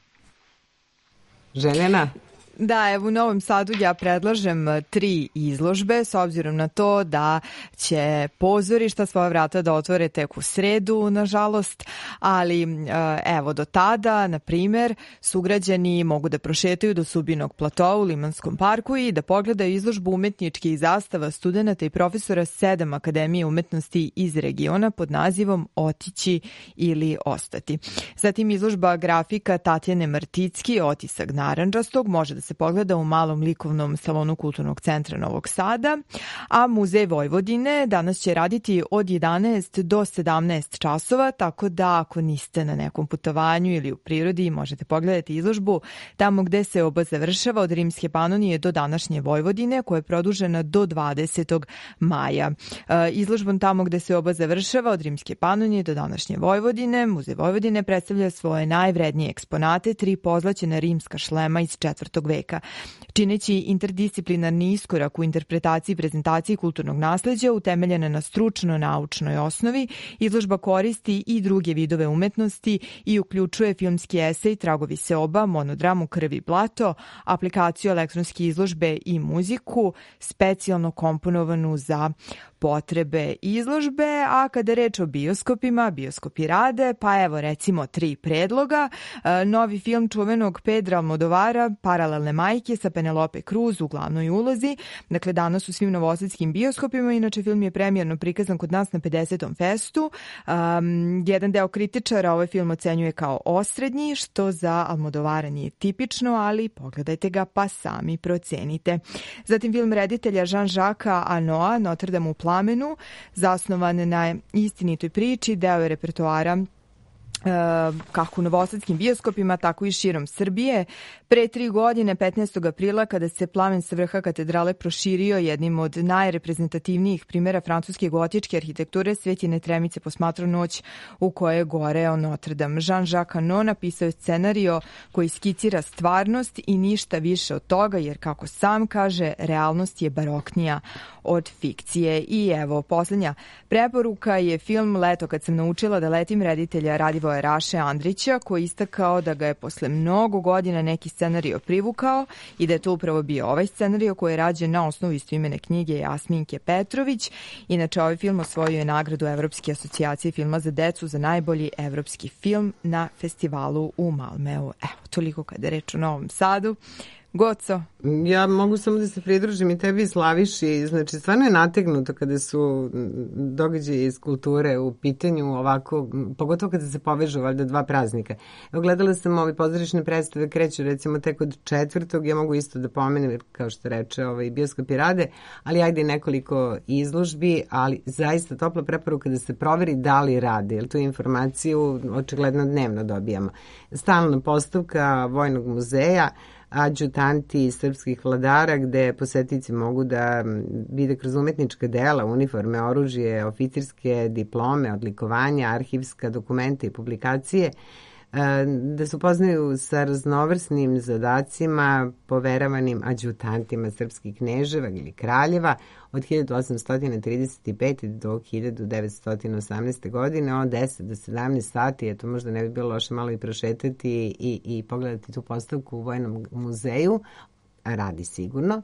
Željena? Da, evo u Novom Sadu ja predlažem tri izložbe s obzirom na to da će pozorišta svoja vrata da otvore tek u sredu, nažalost, ali evo do tada, na primer, sugrađani mogu da prošetaju do Subinog platoa u Limanskom parku i da pogledaju izložbu umetničkih zastava studenta i profesora sedam Akademije umetnosti iz regiona pod nazivom Otići ili ostati. Zatim izložba grafika Tatjane Marticki, Otisak narandžastog, može da se pogleda u malom likovnom salonu Kulturnog centra Novog Sada, a Muzej Vojvodine danas će raditi od jedanaest do sedamnaest časova, tako da ako niste na nekom putovanju ili u prirodi možete pogledati izložbu tamo gde se oba završava od Rimske Panonije do današnje Vojvodine, koja je produžena do dvadesetog maja. Izložbom tamo gde se oba završava od Rimske Panonije do današnje Vojvodine, Muzej Vojvodine predstavlja svoje najvrednije eksponate, tri pozlaćena rimska šlema iz četvrtog veka. Čineći interdisciplinarni iskorak u interpretaciji i prezentaciji kulturnog nasleđa utemeljena na stručno-naučnoj osnovi, izložba koristi i druge vidove umetnosti i uključuje filmski esej Tragovi seoba, monodramu Krv i blato, aplikaciju elektronske izložbe i muziku, specijalno komponovanu za potrebe izložbe, a kada je reč o bioskopima, bioskopi rade, pa evo recimo tri predloga. Novi film čuvenog Pedra Almodovara, Paralelne majke sa Penelope Cruz u glavnoj ulozi. Dakle, danas u svim novosadskim bioskopima, inače film je premijerno prikazan kod nas na pedesetom festu. Um, jedan deo kritičara ovaj film ocenjuje kao osrednji, što za Almodovara nije tipično, ali pogledajte ga pa sami procenite. Zatim film reditelja Jean-Jacques Anoa, Notre Dame u plamenu, zasnovan na istinitoj priči, deo je repertoara kako u novosadskim bioskopima, tako i širom Srbije. Pre tri godine, petnaestog aprila, kada se plamen sa vrha katedrale proširio jednim od najreprezentativnijih primjera francuske gotičke arhitekture, svet je netremice posmatrao noć u kojoj je goreo Notre Dame. Jean-Jacques Annaud napisao je scenario koji skicira stvarnost i ništa više od toga, jer kako sam kaže, realnost je baroknija od fikcije. I evo, poslednja preporuka je film Leto kad sam naučila da letim, reditelja Radivoja Raše Andrića, koji je istakao da ga je posle mnogo godina neki scenario privukao i da je to upravo bio ovaj scenario koji je rađen na osnovu istoimene knjige Jasminke Petrović. Inače, ovaj film osvojio je nagradu Evropske asocijacije filma za decu za najbolji evropski film na festivalu u Malmeu. Evo, toliko kada je reč o Novom Sadu. Goco? Ja mogu samo da se pridružim i tebi, Slaviši. Znači, stvarno je nategnuto kada su događaje iz kulture u pitanju ovako, pogotovo kada se povežu valjda dva praznika. Evo, gledala sam ove pozorišne predstave, kreću recimo tek od četvrtog, ja mogu isto da pomenem, kao što reče, ovaj, bioskopi rade, ali ajde nekoliko izložbi, ali zaista topla preporuka da se proveri da li rade, jer tu informaciju očigledno dnevno dobijamo. Stalna postavka Vojnog muzeja, adjutanti srpskih vladara, gde posetici mogu da vide kroz umetnička dela, uniforme, oružje, oficirske diplome, odlikovanja, arhivska dokumenta i publikacije, da se upoznaju sa raznovrsnim zadacima poveravanim adjutantima srpskih kneževa ili kraljeva od hiljadu osamsto trideset pete do hiljadu devetsto osamnaeste. godine od deset do sedamnaest sati. Eto, možda ne bi bilo loše malo i prošetati i, i pogledati tu postavku u Vojnom muzeju. Radi sigurno.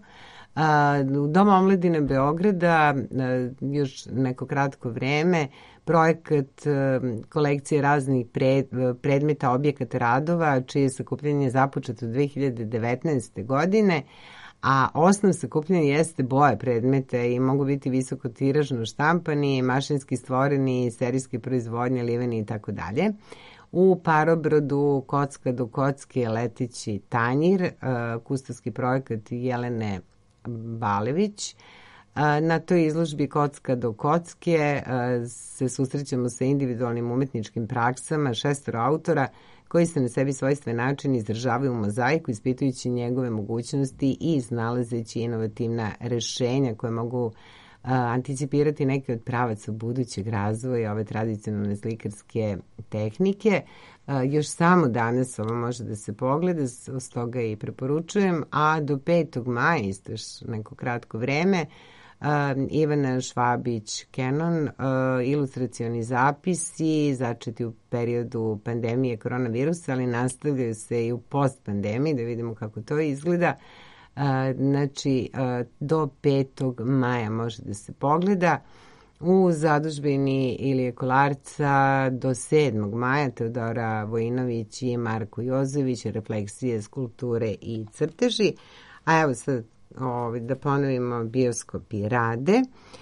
U Domu omladine Beograda još neko kratko vreme projekat kolekcije raznih predmeta, objekata, radova, čije sakupljanje je započeto dve hiljade devetnaeste. godine, a osnov sakupljanja jeste boje predmeta i mogu biti visoko tiražno štampani, mašinski stvoreni, serijski proizvodnje, liveni i tako dalje. U Parobrodu Kocka do kocke leteći tanjir, kustovski projekat Jelene Balević. Na toj izložbi Kocka do kocke se susrećemo sa individualnim umetničkim praksama šestoro autora koji se na sebi svojstven način izražavaju u mozaiku, ispitujući njegove mogućnosti i iznalazeći inovativna rešenja koje mogu anticipirati neke od pravaca budućeg razvoja ove tradicionalne slikarske tehnike. Još samo danas ovo može da se pogleda, s toga i preporučujem, a do petog maja, isto još neko kratko vreme, Uh, Ivana Švabić Kenon, uh, ilustracioni zapisi začeti u periodu pandemije koronavirusa, ali nastavljaju se i u postpandemiji, da vidimo kako to izgleda. Uh, znači, uh, do petog maja može da se pogleda. U zadužbini Ilije Kolarca do sedmog maja Teodora Vojinović i Marko Jozović, refleksije, skulpture i crteži. A evo sad da ponovimo, bioskopi rade.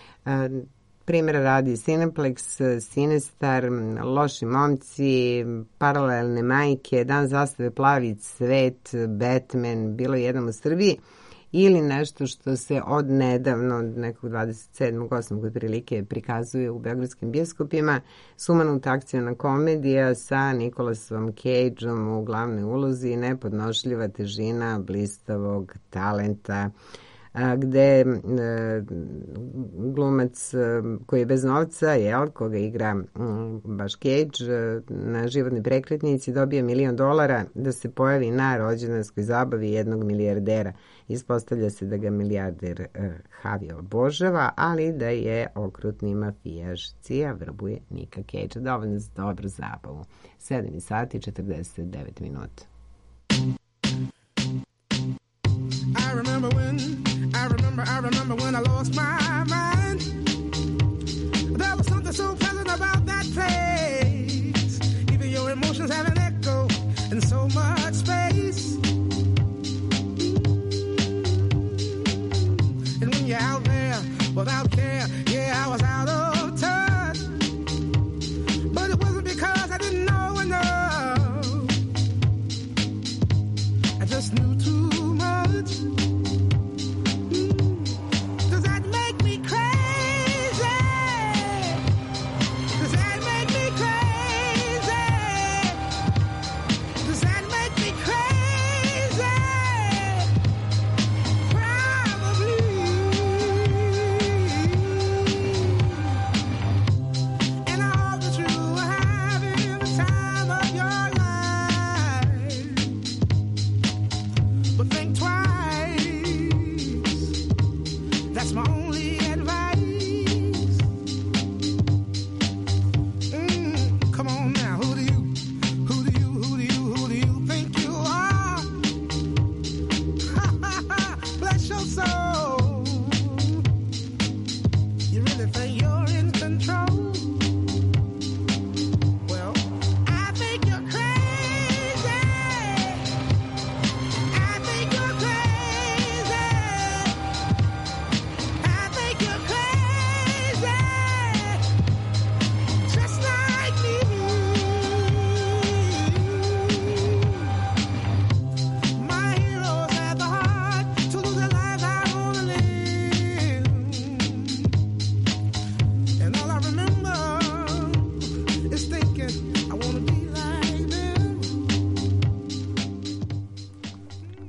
Primjera radi Cineplex, Cinestar, Loši momci, Paralelne majke, Dan zastave, Plavi cvet, Batman, bilo jednom u Srbiji, ili nešto što se od nedavno, od nekog dvadeset sedmog osmog otprilike, prikazuje u beogradskim bioskopima, sumanuta akcijna komedija sa Nicolasom Cageom u glavnoj ulozi, nepodnošljiva težina blistavog talenta, gde glumac koji je bez novca, jel, koga igra baš Cage, na životnoj prekretnici dobije milion dolara da se pojavi na rođendanskoj zabavi jednog milijardera. Ispostavlja se da ga milijarder Havi obožava, ali da je okrutni mafijaš Cija vrbuje Nika Cage. Dovoljno za dobru zabavu. sedam sati i četrdeset devet minuta. I remember when, I remember, I remember when I lost my mind. There was something so pleasant about that place. Even your emotions have an echo in so much space. And when you're out there without care, yeah, I was out of touch. But it wasn't because I didn't know enough.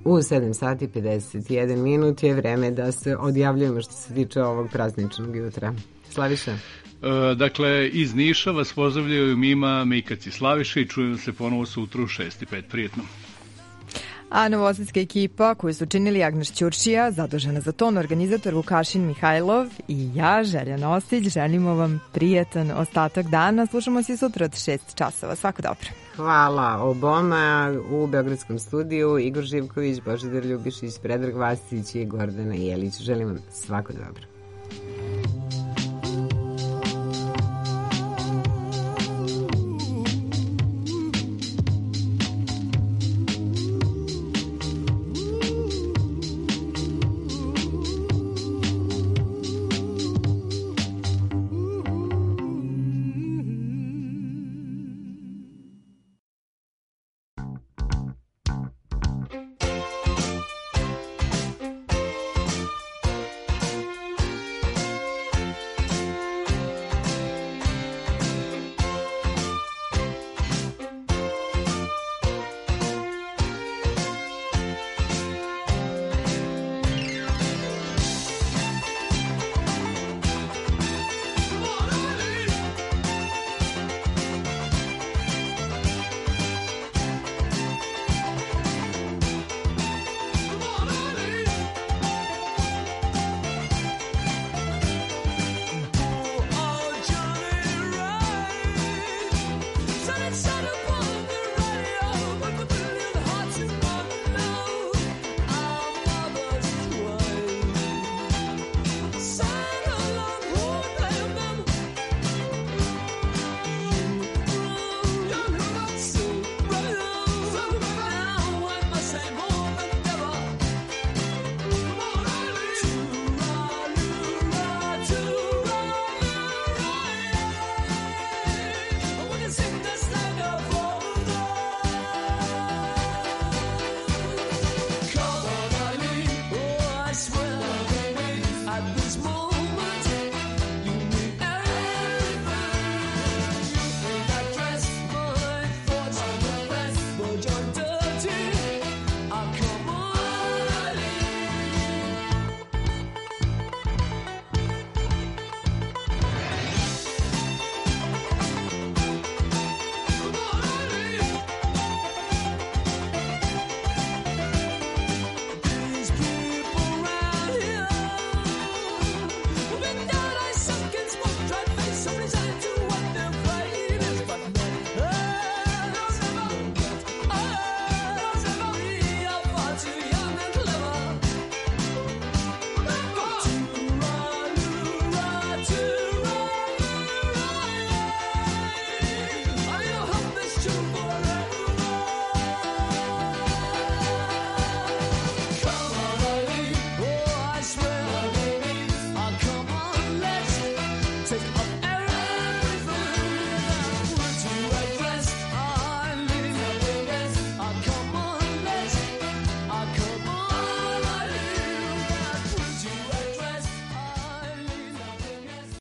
U sedam sati pedeset jedan minut je vreme da se odjavljujemo što se tiče ovog prazničnog jutra. Slaviša? E, dakle, iz Niša vas pozdravljaju Mima, Mikac i Slaviša i čujemo se ponovo sutra u šest i pet. Prijetno. A novosadska ekipa koju su činili Agnes Ćuršija, zadužena za ton, organizator Vukašin Mihajlov i ja, Željana Osić, želimo vam prijatan ostatak dana. Slušamo se sutra od šest časova. Svako dobro. Hvala oboma. U Beogradskom studiju Igor Živković, Božidar Ljubišić, Predrag Vasić i Gordana Jelić. Želim vam svako dobro. Sun and sun